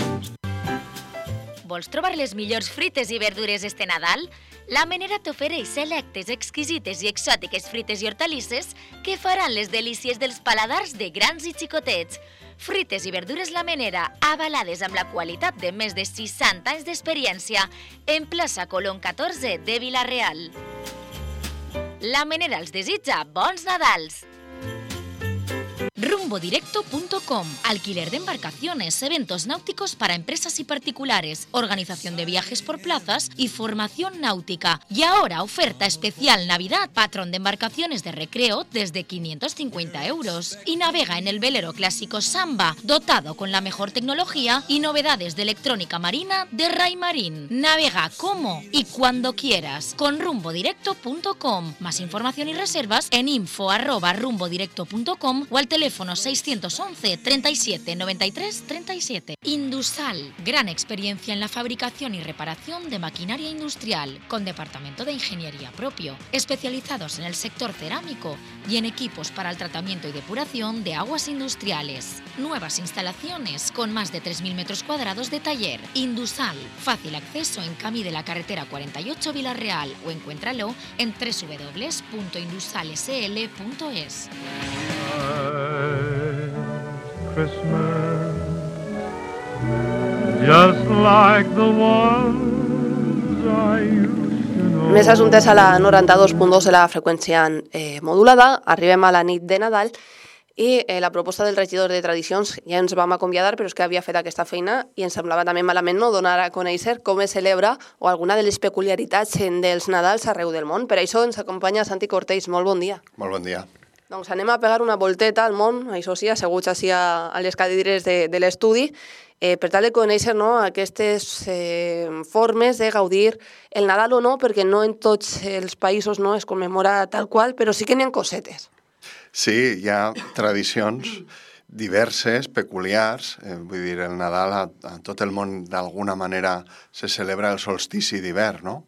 Vols trobar les millors fruites i verdures este Nadal? La Menera t'ofereix selectes, exquisites i exòtiques fruites i hortalisses que faran les delícies dels paladars de grans i xicotets. Fruites i verdures La Menera, avalades amb la qualitat de més de 60 anys d'experiència, en plaça Colón 14 de Vila-real. La Menera els desitja bons Nadals! Rumbodirecto.com. Alquiler de embarcaciones, eventos náuticos para empresas y particulares, organización de viajes por plazas y formación náutica. Y ahora oferta especial Navidad, patrón de embarcaciones de recreo desde 550 euros. Y navega en el velero clásico Samba, dotado con la mejor tecnología y novedades de electrónica marina de Raymarín. Navega como y cuando quieras con rumbodirecto.com. Más información y reservas en info@rumbodirecto.com o al teléfono 611 37 93 37. Indusal, gran experiencia en la fabricación y reparación de maquinaria industrial, con departamento de ingeniería propio, especializados en el sector cerámico y en equipos para el tratamiento y depuración de aguas industriales. Nuevas instalaciones con más de 3.000 metros cuadrados de taller. Indusal, fácil acceso en Camí de la carretera 48 Vila-real o encuéntralo en www.indusalsl.es. Christmas, just like the ones I used to know. Més assumptes a la 92.2 de la freqüència modulada. Arribem a la nit de Nadal i la proposta del regidor de Tradicions ja ens vam acomiadar, però és que havia fet aquesta feina i ens semblava també malament no donar a conèixer com es celebra o alguna de les peculiaritats dels Nadals arreu del món. Per això ens acompanya Santi Cortells. Molt bon dia. Molt bon dia. Doncs anem a pegar una volteta al món, això sí, asseguts així a les cadires de l'estudi, per tal de conèixer aquestes formes de gaudir el Nadal o no, perquè no en tots els països no es commemora tal qual, però sí que n'hi ha cosetes. Sí, hi ha tradicions diverses, peculiars, vull dir, el Nadal a tot el món d'alguna manera se celebra el solstici d'hivern, no?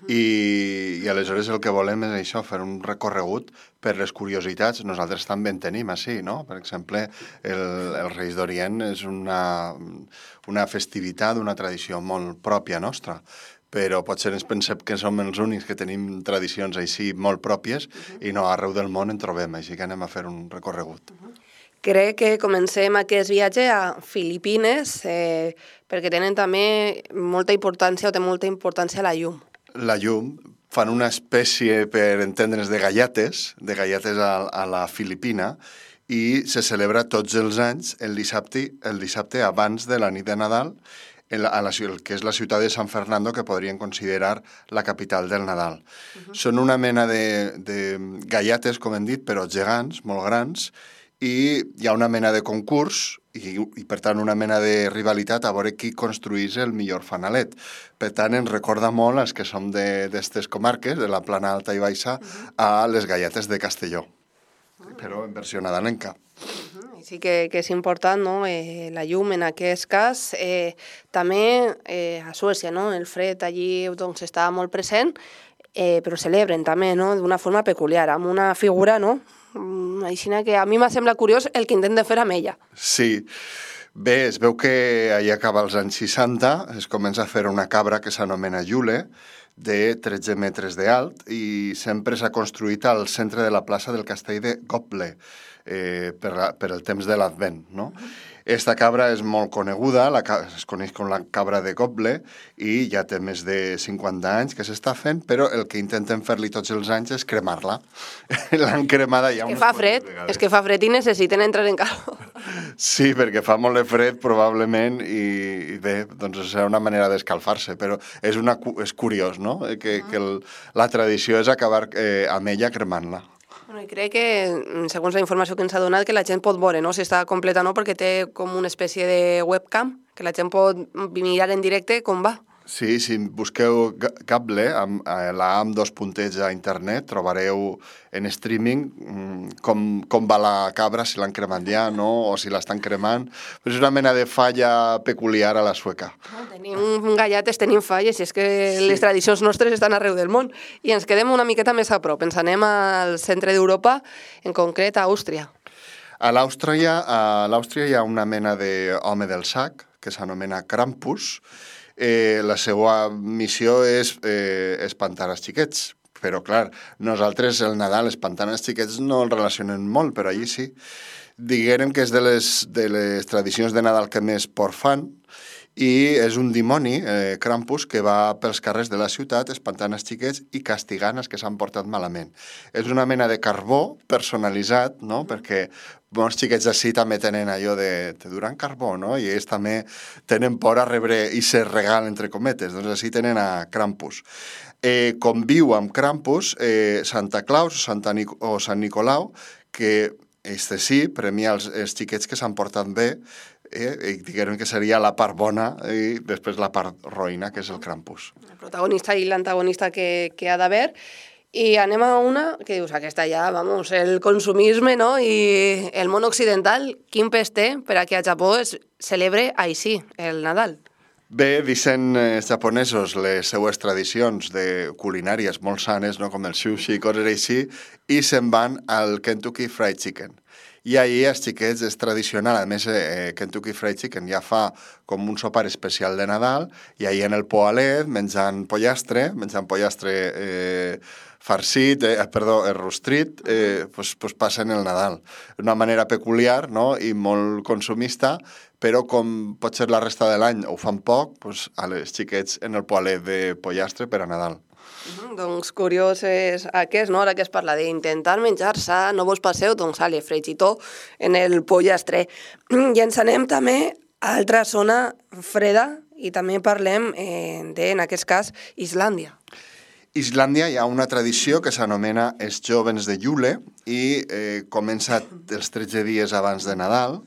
I aleshores el que volem és això, fer un recorregut per les curiositats. Nosaltres també en tenim així, no? Per exemple, els Reis d'Orient és una festivitat, una tradició molt pròpia nostra, però potser ens pensem que som els únics que tenim tradicions així molt pròpies i no arreu del món en trobem, així que anem a fer un recorregut. Crec que comencem aquest viatge a Filipines perquè tenen també molta importància o té molta importància la llum. La llum, fan una espècie, per entendre's, de galletes a la Filipina i se celebra tots els anys el dissabte abans de la nit de Nadal el que és la ciutat de San Fernando, que podrien considerar la capital del Nadal. Són una mena de galletes, com hem dit, però gegants, molt grans, i hi ha una mena de concurs i per tant una mena de rivalitat a veure qui construís el millor fanalet. Per tant ens recorda molt els que som d'estes comarques, de la Plana Alta i Baixa, a les galletes de Castelló, però en versió nadalenca. Sí que és important, no? La llum en aquest cas. També a Suècia, no? El fred allí doncs, està molt present, però celebren també, no? D'una forma peculiar, amb una figura, no? Així que a mi m'ha semblat curiós el que intenta fer amb ella. Sí. Bé, es veu que allà acaba als anys 60, es comença a fer una cabra que s'anomena Yule, de 13 metres d'alt, i sempre s'ha construït al centre de la plaça del castell de Gobble, per el temps de l'Advent, no? Esta cabra és molt coneguda, es coneix com la cabra de Gobble, i ja té més de 50 anys que s'està fent, però el que intenten fer-li tots els anys és cremar-la. L'han cremada ja unes quantes vegades. És que fa fred i necessiten entrar en calor. Sí, perquè fa molt de fred, probablement, i bé, doncs serà una manera d'escalfar-se, però és curiós, no?, que la tradició és acabar amb ella cremant-la. Bueno, i crec que, segons la informació que ens ha donat, que la gent pot veure, no?, si està completa o no, perquè té com una espècie de webcam, que la gent pot mirar en directe com va. Sí, si busqueu Gable, la A amb 2 puntets a internet, trobareu en streaming com va la cabra, si l'han cremat ja, no?, o si l'estan cremant. Però és una mena de falla peculiar a la sueca. Tenim gallates, tenim falles, i és que les tradicions nostres estan arreu del món. I ens quedem una miqueta més a prop. Ens anem al centre d'Europa, en concret a Àustria. A l'Àustria hi ha una mena d'home del sac, que s'anomena Krampus. La seva missió és espantar els xiquets, però clar, nosaltres el Nadal espantant els xiquets no el relacionem molt, però allí sí. Diguem que és de les tradicions de Nadal que més por fan, i és un dimoni, Krampus, que va pels carrers de la ciutat espantant els xiquets i castigant els que s'han portat malament. És una mena de carbó personalitzat, no?, perquè molts xiquets d'ací també tenen allò de te duran carbó, no?, i ells també tenen por a rebre i ser regal, entre cometes, doncs així tenen a Krampus. Conviu amb Krampus Santa Claus o Sant Nicolau, que sí, premia els xiquets que s'han portat bé, i diguem que seria la part bona i després la part roïna, que és el Krampus. El protagonista i l'antagonista que ha d'haver. I anem a una que dius, aquesta ja, vamos, el consumisme, no?, i el món occidental, quin pes té per a que a Japó es celebre així, el Nadal? Bé, dicen els japonesos les seues tradicions culinàries molt sanes, no?, com el sushi i coses així, i se'n van al Kentucky Fried Chicken. I ahir els xiquets és tradicional, a més Kentucky Fried Chicken ja fa com un sopar especial de Nadal, i ahir en el Poalet menjant pollastre farcit, rostrit, passen el Nadal. Una manera peculiar, no?, i molt consumista, però com pot ser la resta de l'any ho fan poc, a les xiquets en el Poalet de pollastre per a Nadal. Doncs curiós és aquest, no?, ara que es parla d'intentar menjar-se, no vos passeu, doncs ale, fregitó en el pollastre. I ens anem també a altra zona freda i també parlem en aquest cas, Islàndia. Islàndia hi ha una tradició que s'anomena els Jóvens de Jule i comença els 13 dies abans de Nadal.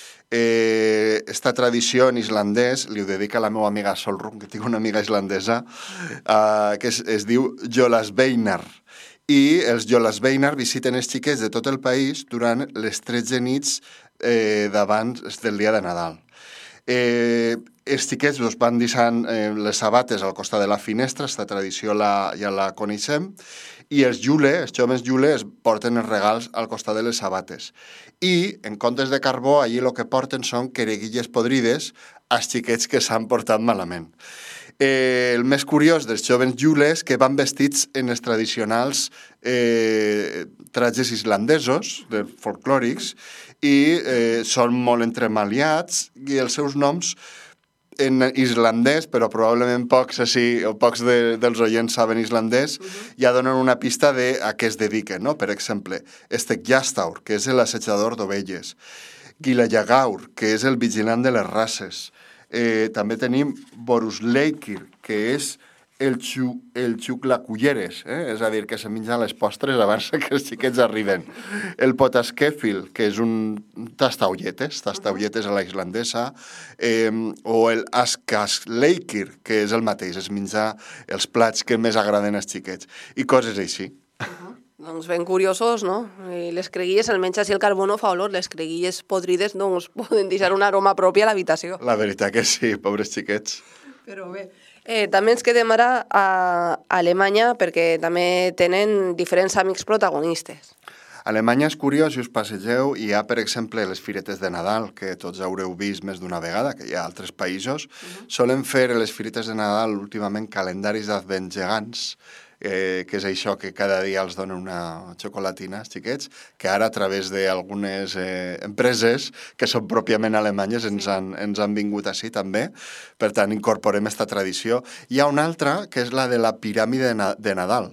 Esta tradició en islandès li ho dedica la meva amiga Solrun, que tinc una amiga islandesa, que es diu Jólasveinar. I els Jólasveinar visiten els xiquets de tot el país durant les 13 nits d'abans del dia de Nadal. Els xiquets van deixant les sabates al costat de la finestra, aquesta tradició ja la coneixem, i els Jóvens Jule es porten els regals al costat de les sabates. I, en comptes de carbó, allí el que porten són quereguilles podrides als xiquets que s'han portat malament. El més curiós dels Jóvens Jule és que van vestits en els tradicionals trajes islandesos, folclòrics, i són molt entremaliats, i els seus noms en islandès, però probablement pocs dels oients saben islandès, ja donen una pista a què es dediquen, no? Per exemple, Stekjastaur, que és l'assetjador d'ovelles, Gilajagaur, que és el vigilant de les races. També tenim Borusleikir, que és el xuclaculleres, és a dir, que se menja les postres abans que els xiquets arriben. El potaskefil, que és un tastaulletes a la islandesa, o el askasleikir, que és el mateix, és menjar els plats que més agraden als xiquets, i coses així. Doncs ben curiosos, no? I les creguilles, almenys si el carbó no fa olor, les creguilles podrides doncs poden deixar un aroma propi a l'habitació. La veritat que sí, pobres xiquets. Però bé. També ens quedem ara a Alemanya perquè també tenen diferents amics protagonistes. A Alemanya és curiós, si us passegeu, hi ha, per exemple, les firetes de Nadal, que tots haureu vist més d'una vegada, que hi ha altres països. Solen fer les firetes de Nadal últimament calendaris d'advent gegants, que és això que cada dia els donen una xocolatina als xiquets, que ara a través d'algunes empreses que són pròpiament alemanyes ens han vingut així també, per tant incorporem aquesta tradició. Hi ha una altra que és la de la piràmide de Nadal,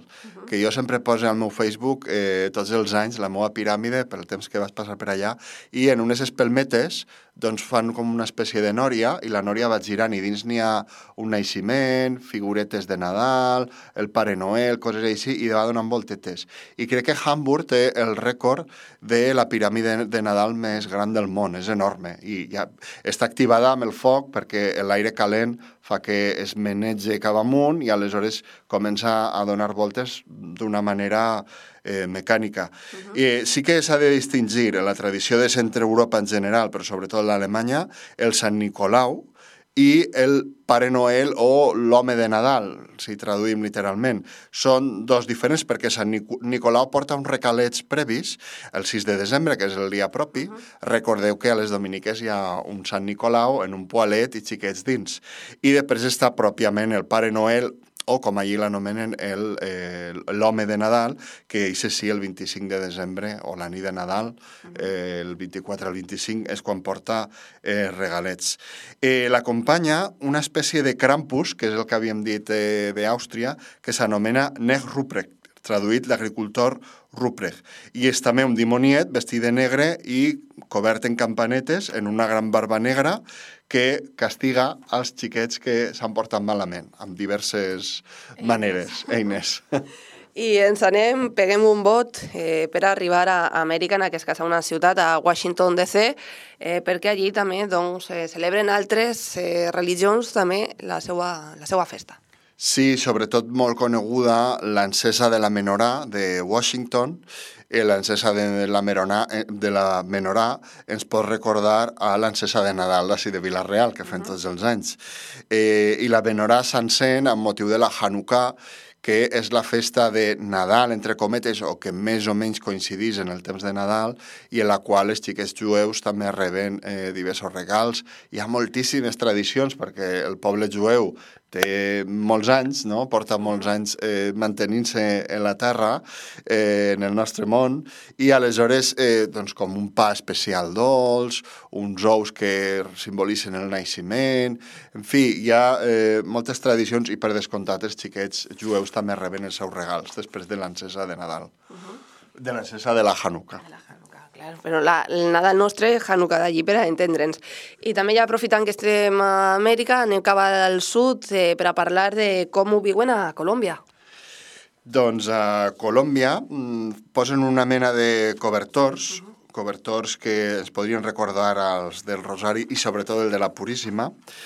que jo sempre poso al meu Facebook tots els anys la meva piràmide pel temps que vas passar per allà i en unes espelmetes doncs fan com una espècie de nòria i la nòria va girant i dins n'hi ha un naixement, figuretes de Nadal, el Pare Noel, coses així, i va donant voltetes. I crec que Hamburg té el rècord de la piràmide de Nadal més gran del món, és enorme. I ja està activada amb el foc perquè l'aire calent fa que es menege cap amunt i aleshores comença a donar voltes d'una manera mecànica. Sí que s'ha de distingir en la tradició de Centre Europa en general, però sobretot l'Alemanya, el Sant Nicolau i el Pare Noel o l'Home de Nadal, si traduïm literalment. Són dos diferents perquè Sant Nicolau porta uns recalets previs, el 6 de desembre, que és el dia propi. Recordeu que a les Dominiques hi ha un Sant Nicolau en un poalet i xiquets dins. I després està pròpiament el Pare Noel, o com allí l'anomenen l'Home de Nadal, que això sí, el 25 de desembre, o la nit de Nadal, el 24 al 25, és quan porta regalets. L'acompanya una espècie de Krampus, que és el que havíem dit d'Àustria, que s'anomena Nech Ruprecht, traduït l'agricultor Ruprecht. I és també un dimoniet vestit de negre i cobert en campanetes en una gran barba negra que castiga els xiquets que s'han portat malament, amb diverses maneres, eines. I ens anem, peguem un vot per arribar a Amèrica, en aquest cas a una ciutat, a Washington DC, perquè allí també celebren altres religions també la seva festa. Sí, sobretot molt coneguda l'encesa de la menorà de Washington. L'encesa de la menorà ens pot recordar a l'encesa de Nadal d'ací de Vila-real, que fem tots els anys. I la menorà s'encén amb motiu de la Hanukkà, que és la festa de Nadal, entre cometes, o que més o menys coincidís en el temps de Nadal, i en la qual els xiquets jueus també reben diversos regals. Hi ha moltíssimes tradicions, perquè el poble jueu té molts anys, no? Porta molts anys mantenint-se en la terra, en el nostre món, i aleshores doncs, com un pa especial dolç, uns ous que simbolitzen el naixement, en fi, hi ha moltes tradicions i per descomptat els xiquets jueus també reben els seus regals després de l'encesa de Nadal, de l'encesa de la Hanukkà. Però el Nadal nostre, Hanukkà d'allí per a entendre'ns. I també ja aprofitant que estem a Amèrica, anem cap al sud per a parlar de com ho viuen a Colòmbia. Doncs a Colòmbia posen una mena de cobertors que ens podrien recordar als del Rosari i sobretot el de la Puríssima.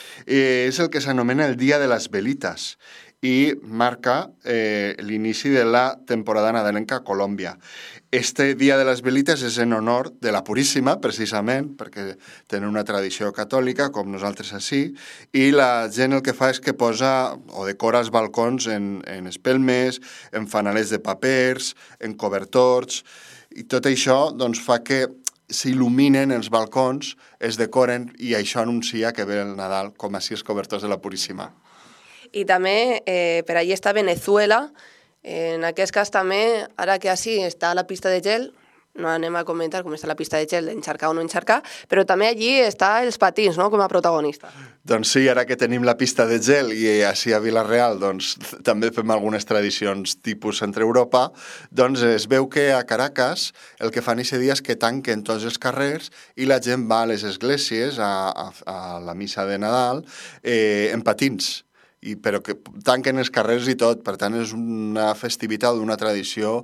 És el que s'anomena el Dia de les Velitas i marca l'inici de la temporada nadalenca a Colòmbia. Este Dia de les Velites és en honor de la Puríssima, precisament, perquè tenen una tradició catòlica, com nosaltres així, i la gent el que fa és que posa o decora els balcons en espelmes, en fanalets de papers, en cobertors, i tot això doncs, fa que s'il·luminen els balcons, es decoren, i això anuncia que ve el Nadal, com així els cobertors de la Puríssima. I també per allí està Venezuela. En aquest cas també, ara que així està la pista de gel, no anem a comentar com està la pista de gel, d'enxarcar o no enxarcar, però també allí està els patins, no?, com a protagonista. Doncs sí, ara que tenim la pista de gel i així a Vila-real doncs, també fem algunes tradicions tipus Centre Europa, doncs es veu que a Caracas el que fan aquest dia és que tanquen tots els carrers i la gent va a les esglésies, a la missa de Nadal, en patins. Però que tanquen els carrers i tot. Per tant, és una festivitat, una tradició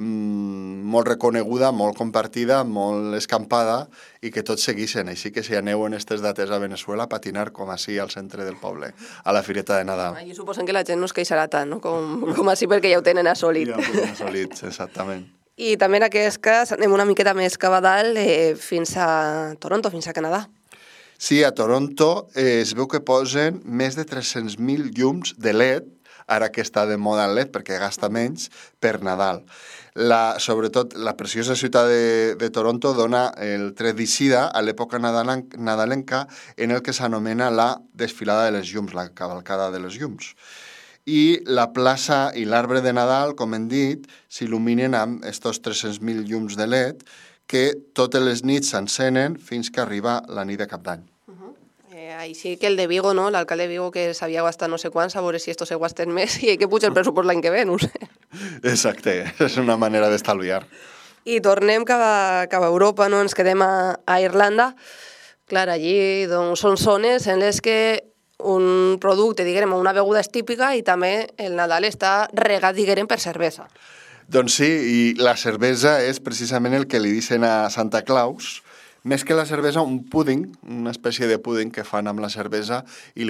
molt reconeguda, molt compartida, molt escampada i que tots segueixen. Així que si aneu en aquestes dates a Venezuela a patinar com així al centre del poble, a la fireta de Nadal. I suposen que la gent no es queixarà tant, no? com així perquè ja ho tenen assolit. Ja ho tenen assolit, exactament. I també en aquest cas anem una miqueta més cap a dalt fins a Toronto, fins a Canadà. Sí, a Toronto es veu que posen més de 300.000 llums de LED, ara que està de moda el LED perquè gasta menys, per Nadal. Sobretot la preciosa ciutat de Toronto dona el tret d'eixida a l'època nadalenca en el que s'anomena la desfilada de les llums, la cavalcada de les llums. I la plaça i l'arbre de Nadal, com hem dit, s'il·luminen amb estos 300.000 llums de LED que totes les nits s'encenen fins que arriba la nit de Cap d'Any. Així que el de Vigo, no? L'alcalde de Vigo que s'havia gastat no sé quants, a veure si esto se gasten més i que puja el pressupost l'any que ve, no sé. Exacte, és una manera d'estalviar. I tornem cap a Europa, no? Ens quedem a Irlanda. Clar, allí doncs, són zones en les que un producte, diguem, una beguda és típica i també el Nadal està regat, diguem, per cervesa. Doncs sí, i la cervesa és precisament el que li dicen a Santa Claus, més que la cervesa, un púding, una espècie de púding que fan amb la cervesa i